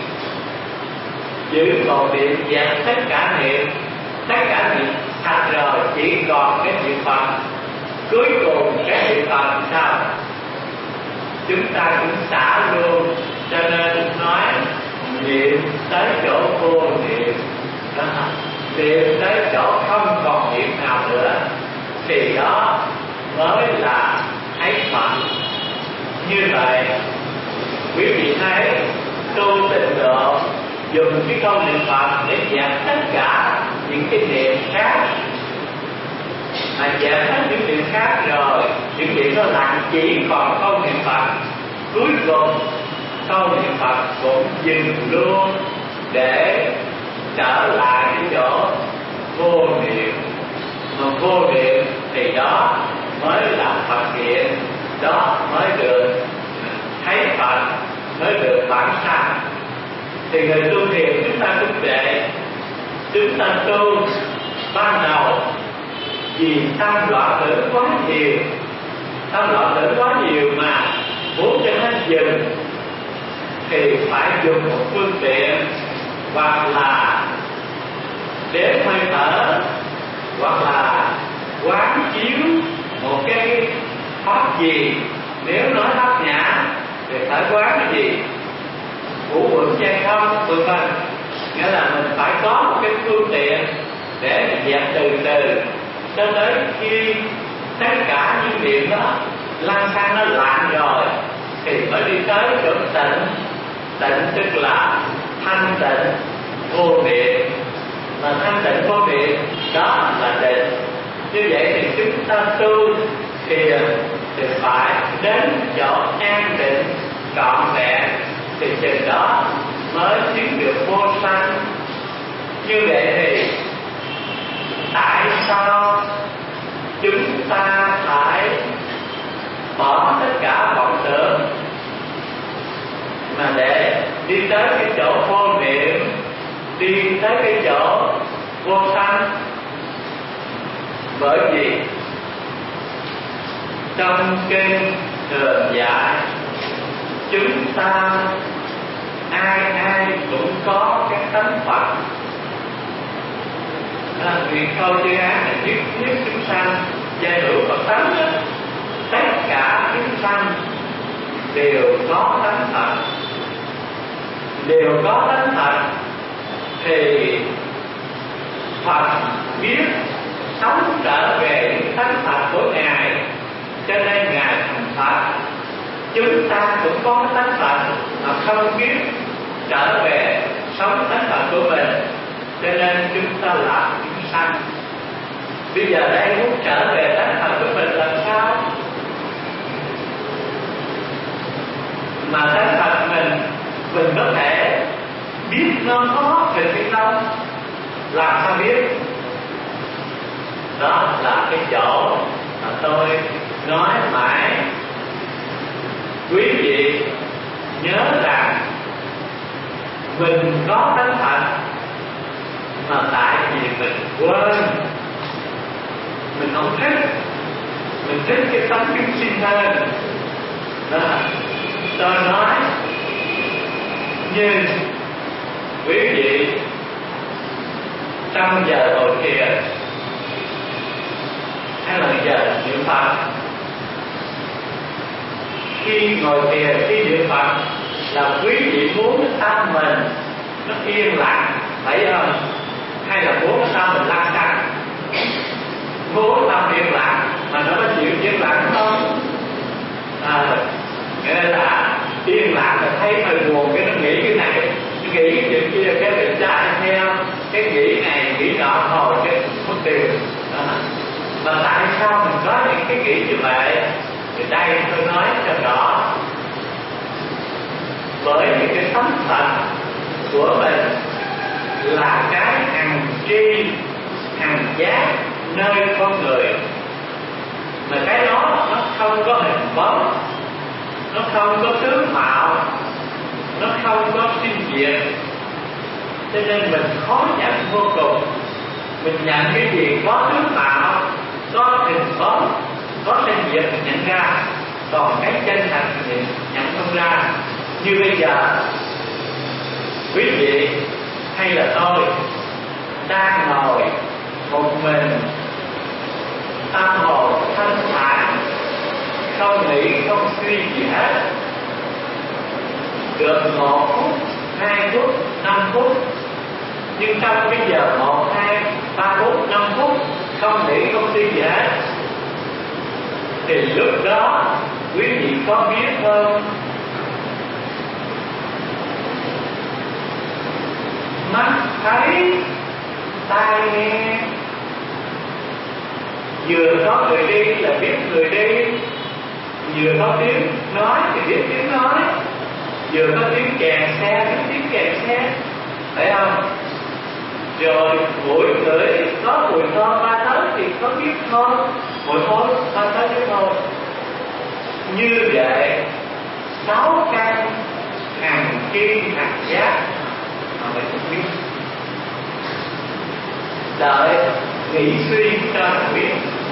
giữ một niệm dẹp tất cả niệm, tất cả niệm thành rồi chỉ còn cái niệm Phật. Cuối cùng cái niệm Phật sao? Chúng ta cũng xả luôn, cho nên nói niệm tới chỗ vô niệm đó, niệm tới chỗ không còn niệm nào nữa, thì đó mới là thấy Phật. Như vậy quý vị thấy tu tịnh độ dùng cái câu niệm Phật để dẹp tất cả những cái niệm khác, mà dẹp hết những niệm khác rồi, những niệm đó lặng chỉ còn câu niệm Phật. Cuối cùng câu niệm Phật cũng dừng luôn để trở lại cái chỗ vô niệm. Mà vô niệm thì đó mới là Phật hiện, đó mới được thấy Phật, mới được bản sanh. Thì người tu thiền chúng ta cũng vậy, chúng ta tu ban đầu vì tâm loạn tưởng quá nhiều, tâm loạn tưởng quá nhiều mà muốn cho nó dừng thì phải dùng một phương tiện, hoặc là đếm hơi thở, hoặc là quán chiếu một cái pháp gì. Nếu nói pháp nhã thì phải quán cái gì, ngũ uẩn chay không, vân vân. Nghĩa là mình phải có một cái phương tiện để mình dẹp từ từ cho tới khi tất cả những niệm đó lan sang nó lặng rồi thì mới đi tới chỗ tịnh. Tịnh tức là thanh tịnh vô niệm, mà thanh tịnh vô niệm đó là định. Như vậy thì chúng ta tu thiền thì phải đến chỗ an định trọn vẹn, thì chừng đó mới chứng được vô sanh. Như vậy thì tại sao chúng ta phải bỏ tất cả vọng tưởng mà để đi tới cái chỗ vô niệm, đi tới cái chỗ vô sanh? Bởi vì trong kinh Thường dạy chúng ta ai ai cũng có cái tánh Phật. À, vì câu chữ án là nhất nhất chúng sanh giai hữu Phật tánh đó. Tất cả chúng sanh đều có tánh Phật, đều có tánh Phật, thì Phật biết sống trở về tánh Phật của Ngài, cho nên Ngài thành Phật. Chúng ta cũng có tánh Phật mà không biết trở về sống tánh Phật của mình, cho nên chúng ta làm chúng sanh. Bây giờ đây muốn trở về tánh Phật của mình làm sao? Mà tánh Phật mình mình có thể biết nó có về cái đâu, làm sao biết? Đó là cái chỗ mà tôi nói mãi. Quý vị nhớ rằng mình có tánh Phật, mà tại vì mình quên, mình không thích, mình thích cái tấm chúng sinh hơn. Đó, tôi nói như quý vị trong giờ ngồi thiền hay là giờ niệm Phật, khi ngồi thiền, khi niệm Phật là quý vị muốn cái tâm mình nó yên lặng, phải không? Hay là muốn cái tâm mình lăn xăng? Muốn tâm yên lặng mà nó có chịu yên lặng không? À, nghĩa là yên lặng là thấy hơi buồn, cái nó nghĩ cái này, nó nghĩ cái chuyện kia, cái mình trái theo, cái nghĩ này nghĩ nọ, hồi cái mất tiêu. Đó. Mà tại sao mình có những cái nghĩ như vậy? Thì đây tôi nói cho rõ. Bởi những cái tấm thật của mình là cái hằng tri hằng giác nơi con người, mà cái đó nó không có hình bóng, nó không có tướng mạo, nó không có sinh diệt, cho nên mình khó nhận vô cùng. Mình nhận cái gì có tướng mạo, có hình bóng, có sinh diệt mình nhận ra, còn cái chân thật thì nhận không ra. Như bây giờ quý vị hay là tôi đang ngồi một mình, tâm hồn thanh thản, không nghĩ không suy gì hết, được một phút, hai phút, năm phút, nhưng trong cái giờ một, hai, ba phút, năm phút không nghĩ không suy gì hết, thì lúc đó quý vị có biết không? Mắt thấy, tai nghe, vừa có người đi là biết người đi, vừa có tiếng nói thì biết tiếng nói, vừa có tiếng kèn xe biết tiếng kèn xe, phải không? Rồi mũi ngửi có mùi thơm ba tới thì có biết thơm, mùi thơm ba tới biết thơm. Như vậy sáu căn hằng kim hằng giác mà mình không biết, đợi nghĩ suy cho mình biết.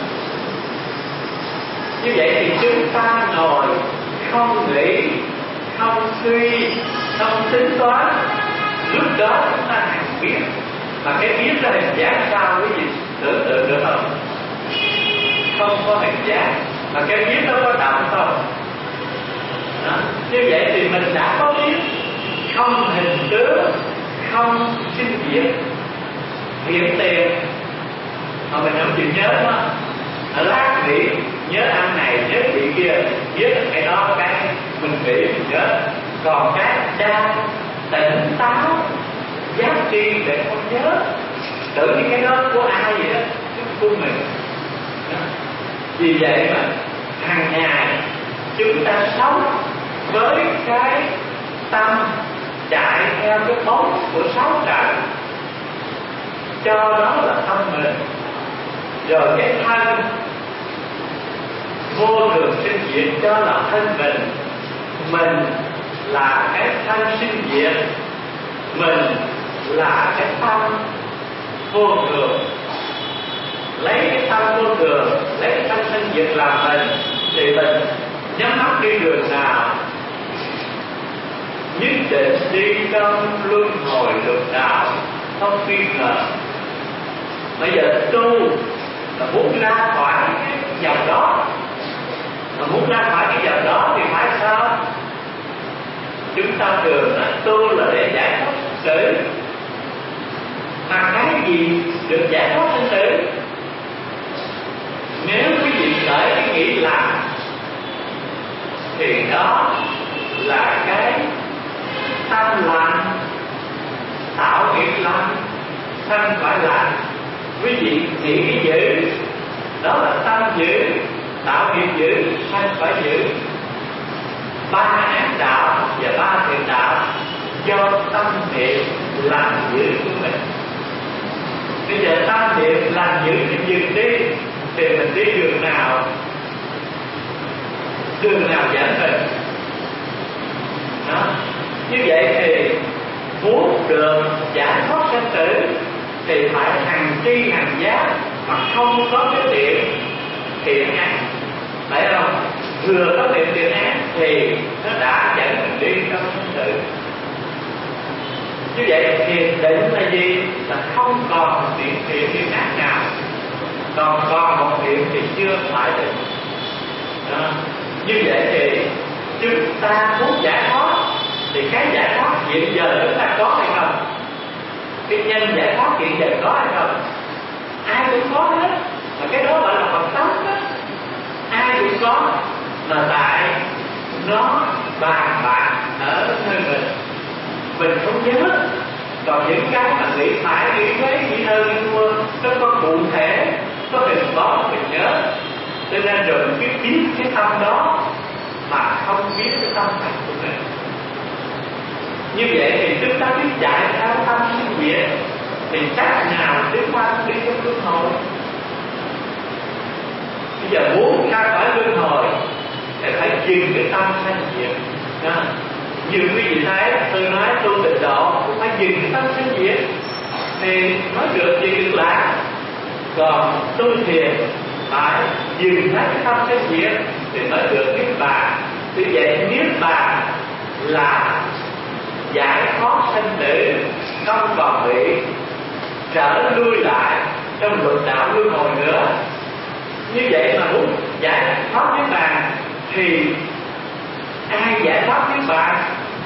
Như vậy thì chúng ta ngồi không nghĩ, không suy, không tính toán, lúc đó chúng ta hằng biết. Mà cái biết là hình dáng sao quý vị tưởng tượng được không? Không có hình dáng. Mà cái biết nó có động không? Đó. Như vậy thì mình đã có biết, không hình tướng, không sinh diệt, hiện tiền. Mà mình không chịu nhớ đó, ở lát nghĩ nhớ ăn này, nhớ chuyện kia, nhớ cái đó, cái mình nghĩ mình nhớ. Còn cái đang tỉnh táo, giác tri để không nhớ, tưởng như cái đó của ai vậy đó, chứ của mình. Vì vậy mà hàng ngày chúng ta sống với cái tâm chạy theo cái bóng của sáu cảnh, cho đó là tâm mình. Rồi cái thân vô thường sinh diệt cho là thân mình. Mình là cái thân sinh diệt, mình là cái tâm vô thường. Lấy cái tâm vô thường, lấy cái tâm sinh diệt làm mình, thì mình nhắm mắt đi đường nào nhất định đi trong luân hồi lục đạo, không nghi ngờ. Bây giờ tu là muốn ra khỏi cái dòng đó, mà muốn ra khỏi cái dòng đó thì phải sao? Chúng ta thường là tu là để giải thoát sinh tử. Mà cái gì được giải thoát sinh tử? Nếu quý vị khởi cái nghĩ làm thì đó là cái tâm lành, tạo nghiệp lành, thân phải lành. Quý vị nghĩ cái dữ, đó là tâm dữ, tạo nghiệp dữ, thân phải dữ. Ba ác đạo và ba thiện đạo do tâm niệm lành dữ của mình. Bây giờ tâm niệm lành dữ thì dừng đi, thì mình đi đường nào? Đường nào dẫn mình? Đó. Như vậy thì muốn được giải thoát sinh tử thì phải hằng tri hằng giác, mà không có cái niệm thiện ác, phải không? Vừa có niệm thiện ác thì nó đã dẫn mình đi trong sinh tử. Như vậy thiền định là gì? Là không còn niệm thiện thiện ác nào, còn còn một niệm thì chưa phải định. Đó. Như vậy thì chúng ta muốn giải thoát thì cái giải thoát hiện giờ chúng ta có hay không? Cái nhân giải thoát hiện giờ có hay không? Ai cũng có hết. Mà cái đó gọi là Phật tánh đó. Ai cũng có. Mà tại nó bàn bạc ở nơi mình, mình không nhớ. Còn những cái mà nghĩ phải, nghĩ thế, nghĩ hơn, nghĩ thua, nó có cụ thể, có hình bóng, mình nhớ. Cho nên rồi biết biết cái tâm đó mà không biết cái tâm hành của mình. Như vậy thì chúng ta biết chạy theo tâm sinh diệt thì chắc nào chúng ta cũng đi trong luân hồi. Bây giờ muốn ra khỏi luân hồi thì phải dừng cái tâm sanh diệt. Như quý vị thấy, tôi nói tu tịnh độ cũng phải dừng cái tâm sanh diệt thì mới được gì được lại. Còn tu thiền phải dừng hết cái tâm sanh diệt thì mới được niết bàn. Vì vậy niết bàn là giải thoát sanh tử, không còn bị trở lui lại trong luận đạo luân hồi nữa. Như vậy mà muốn giải thoát niết bàn thì ai giải thoát niết bàn?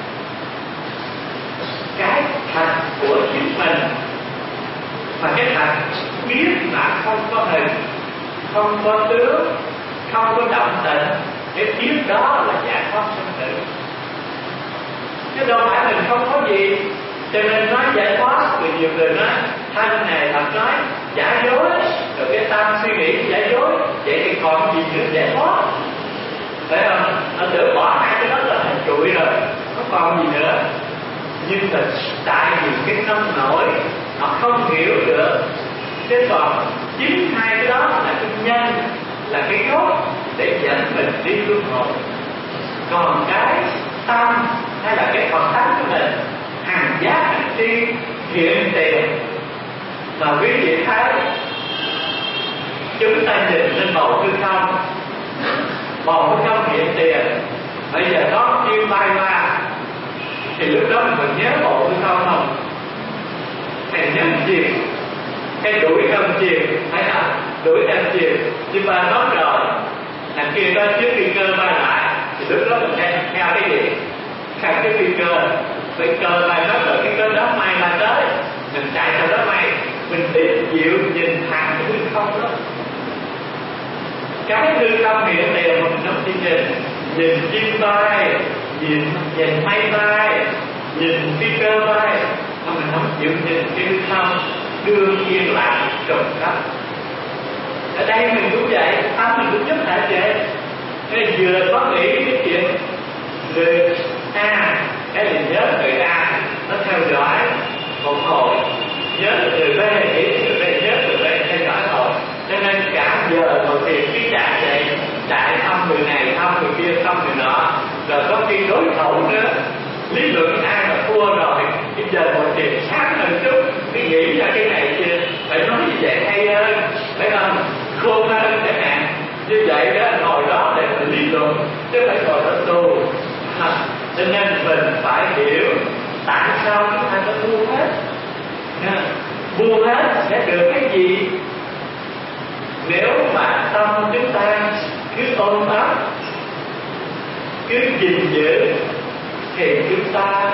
Cái thật của chính mình, mà cái thật biết mà không có hình, không có tướng, không có động tĩnh, cái biết đó là giải thoát sanh tử. Chứ đâu phải mình không có gì. Cho nên nói giải thoát, vì nhiều người nói thân này thật nói giả dối, rồi cái tâm suy nghĩ giả dối, vậy thì còn gì nữa giải thoát? Phải không? Nó tưởng bỏ hai cái đó là thành trụi rồi, nó còn gì nữa. Nhưng mà tại vì cái nông nổi họ không hiểu được. Chứ còn chính hai cái đó là cái nhân, là cái gốc để dẫn mình đi luân hồi. Còn cái tâm hay là cái phần tánh của mình hàng giác hành tri hiện tiền. Mà quý vị thấy chúng ta nhìn lên bầu hư không, bầu hư không hiện tiền. Bây giờ có chim bay qua thì lúc đó mình còn nhớ bầu hư không không? Hay nhớ chìm, cái đuổi không chìm, thấy không? Đuổi không chìm, chim bay nói rồi là kia đó trước khi cơ bay lại thì lúc đó mình theo, theo cái gì? Theo cái phi cơ. Phi cơ bay nói rồi cái cơ đó may là tới, mình chạy theo đó may, mình tiếp chịu nhìn thẳng cái hư không đó. Cái hư không hiện đều mình nó đi nhìn, nhìn chim bay, nhìn nhìn mây bay, nhìn phi cơ bay, mà mình không chịu nhìn cái hư không đương nhiên lại trùng cấp. Ở đây mình cũng vậy, tâm mình cũng rất là vậy. Nên vừa có nghĩ cái chuyện người A, cái gì nhớ người A, nó theo dõi một hồi, nhớ người B, nghĩ người B, nhớ người B theo dõi hồi. Cho nên cả giờ ngồi thiền cái chạy vậy, chạy thăm người này, thăm người kia, thăm người nọ, rồi có khi đối thủ nữa. Lý luận ai mà thua rồi, bây giờ ngồi thiền sáng hơn chút, cái nghĩ ra cái này kia, phải nói như vậy hay hơn, phải không? Khôn hơn chẳng hạn. Như vậy đó, ngồi đó để mình lý luận, chứ phải ngồi đó tu. À, cho nên mình phải hiểu tại sao chúng ta có buông hết. À, buông hết sẽ được cái gì? Nếu mà tâm chúng ta cứ ôm ấp, cứ gìn giữ, thì chúng ta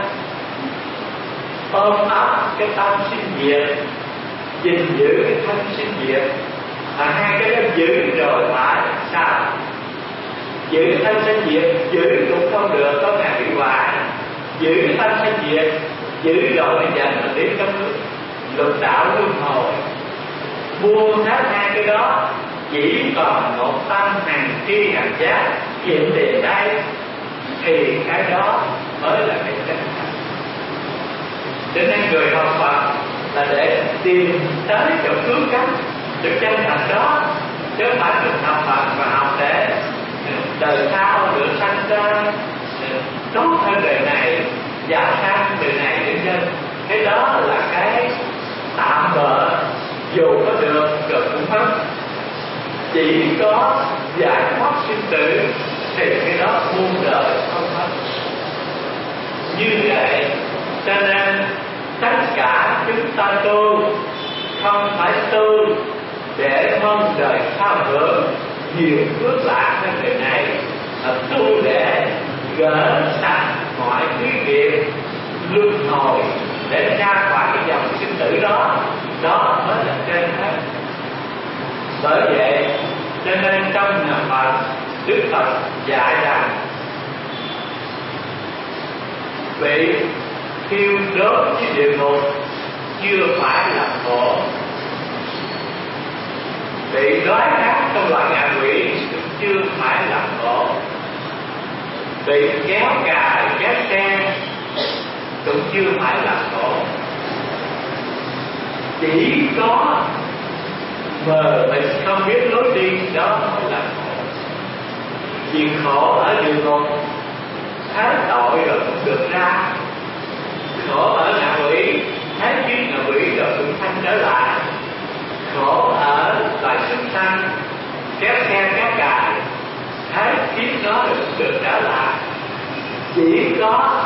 ôm ấp cái tâm sinh diệt, gìn giữ cái thân sinh diệt. Mà hai cái đó giữ rồi phải sao? Giữ thân sinh diệt, giữ cũng không được, có ngày bị hoại. Giữ thân sinh diệt, giữ rồi mới dẫn mình đến trong luật đạo luân hồi. Buông hết hai cái đó, chỉ còn một tâm hành tri hành giác hiện tiền đây, thì cái đó mới là cái chân thật. Cho nên người học Phật là để tìm tới chỗ cứu cánh, chỗ chân thật đó, chứ không phải mình học Phật mà học để đời sau được sanh ra tốt hơn đời này, giàu sang đời này đến dân. Cái đó là cái tạm bợ, dù có được rồi cũng hết. Chỉ có giải thoát sinh tử thì cái đó muôn đời không hết. Như vậy cho nên tất cả chúng ta tu không phải tu để mong đời sau hưởng nhiều phước lạc trên đời này, mà tu để gỡ sạch mọi quý nghiệp luân hồi, để ra khỏi cái dòng sinh tử đó. Đó mới là trên hết. Bởi vậy cho nên trong nhà Phật, Đức Phật dạy rằng bị thiêu đốt với địa ngục chưa phải là khổ, bị đói khát trong chưa phải là khổ, bị kéo cài kéo xe cũng chưa phải là khổ. Chỉ có mờ mịt không biết lối đi đó mới là khổ. Vì khổ ở địa ngục hết tội rồi cũng được ra, khổ ở ngạ quỷ hết kiếp ngạ quỷ rồi cũng thanh trở lại, khổ ở loài súc sanh kéo xe kéo cài hết kiếp nó được, được trở lại. Chỉ có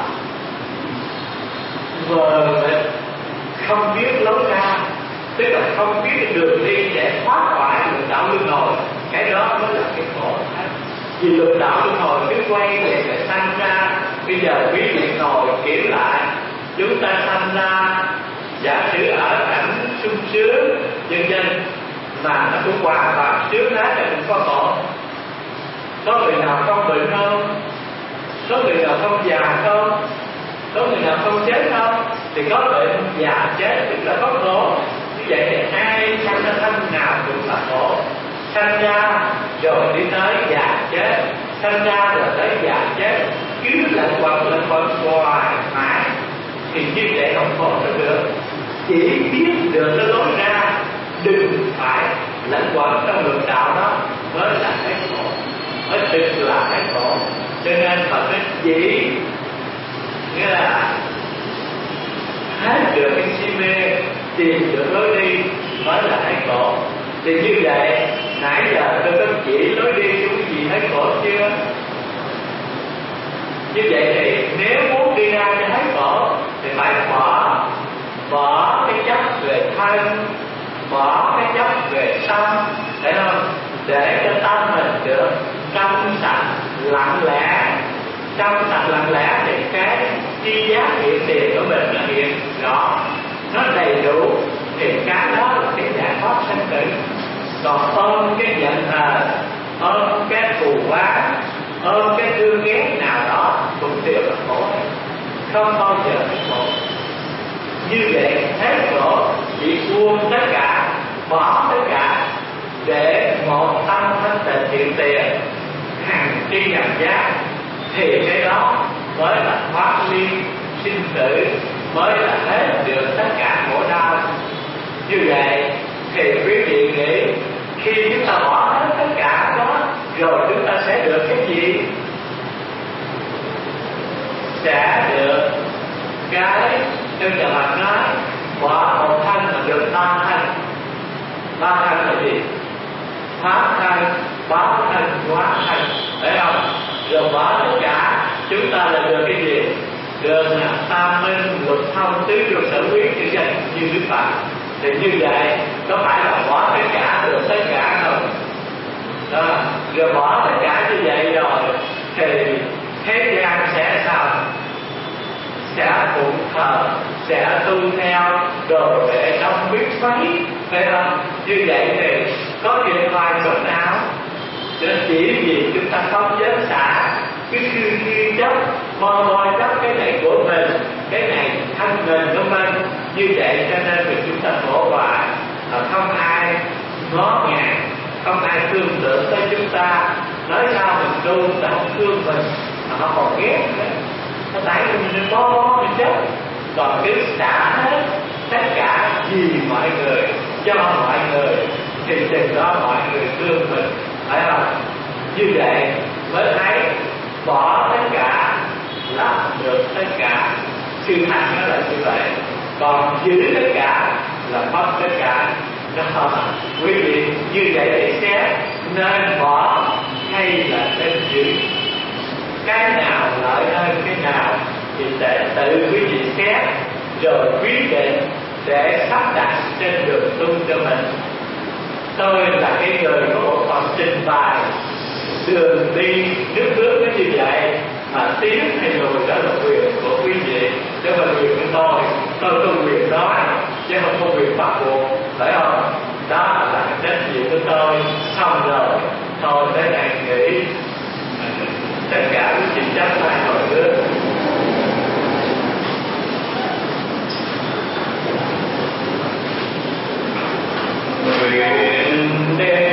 mờ mịt không biết lối ra, tức là không biết cái đường đi để thoát khỏi lục đạo luân hồi, cái đó mới là cái khổ. Vì lục đạo luân hồi cứ quay về để sanh ra. Bây giờ quý vị ngồi kiểm lại, chúng ta sanh ra giả sử ở cảnh sung sướng nhân dân mà nó cũng hoàn toàn sướng hết là cũng có khổ. Có người nào không bệnh không? Có người nào không già không? Có người nào không chết không? Thì có bệnh già chết cũng là có khổ. Như vậy thì ai sanh ra thân nào cũng là khổ. Sanh ra rồi đi tới già chết, sanh ra rồi tới già chết, cứ lẫn quẩn lẫn quẩn hoài mãi thì như vậy không khổ được. Chỉ biết được cái lối ra, đừng phải lẫn quẩn trong đường đạo đó mới là cái khổ, mới thực là cái khổ. Cho nên Phật nói chỉ nghĩa là hết được cái si mê, tìm được lối đi mới là cái khổ. Thì như vậy nãy giờ tôi có chỉ lối đi cho quý vị thấy khổ chưa? Như vậy thì nếu muốn đi ra cho thấy khổ thì phải bỏ bỏ cái chấp về thân, bỏ cái chấp về tâm, thấy không? Để cho tâm mình được trong sạch lặng lẽ. Trong sạch lặng lẽ thì cái chi giác hiện tiền của mình nó hiện rõ, nó đầy đủ, thì cái đó là cái giải thoát sanh tử. Còn ôm cái giận hờn, ôm cái thù oán, ôm cái thương ghét nào đó cũng đều là khổ, không bao giờ hết khổ. Như vậy hết khổ chỉ buông tất cả, bỏ tất cả để một tâm thanh tịnh hiện tiền hằng tri nhập giác, thì cái đó mới là thoát ly sinh tử, mới là hết được tất cả khổ đau. Như vậy thì quý vị nghĩ khi chúng ta bỏ hết tất cả đó rồi chúng ta sẽ được cái gì? Sẽ được cái theo nhà Phật nói bỏ một thân mà được ba thân. Ba thân là gì? Pháp thân, báo thân, hóa thân, phải không? Rồi bỏ tất cả chúng ta là được cái gì? Được là tam minh luật thông tứ được sở quyết chữ danh như Đức Phật. Thì như vậy có phải là bỏ tất cả được tất cả không? Đó. Rồi bỏ tất cả như vậy rồi thì thế gian sẽ sao? Sẽ phụng thờ, sẽ tu theo đồ để không biết mấy, phải không? Như vậy thì có điện thoại chỗ nào? Cho nên chỉ vì chúng ta không dám xả cái khư nghi chấp, mò mò chấp cái này của mình, cái này thân mình của mình. Như vậy cho nên vì chúng ta khổ hoài, không ai ngó ngàng, không ai thương tưởng tới chúng ta. Nói sao mình tu đã không thương mình mà họ còn ghét nữa. Nó tại mình bó bó mình chết. Còn cứ xả hết tất cả vì mọi người, cho mọi người, thì chừng đó mọi người thương mình, phải không? Như vậy mới thấy bỏ tất cả là được tất cả. Sự thật nó là như vậy. Còn giữ tất cả là mất tất cả. Đó, quý vị như vậy để xét nên bỏ hay là nên giữ, cái nào lợi hơn cái nào thì để tự quý vị xét rồi quyết định để sắp đặt trên đường tu cho mình. Tôi là cái người có một phần trình bày đường đi nước bước nó như vậy, mà tiến hay lùi đó là quyền của quý vị, chứ không phải quyền của tôi. Tôi có quyền nói chứ không có quyền bắt buộc, phải không? Đó là trách nhiệm của tôi. Xong rồi tôi tới đây nghĩ tất cả quý vị chấp lại hồi nữa. Nguyện đêm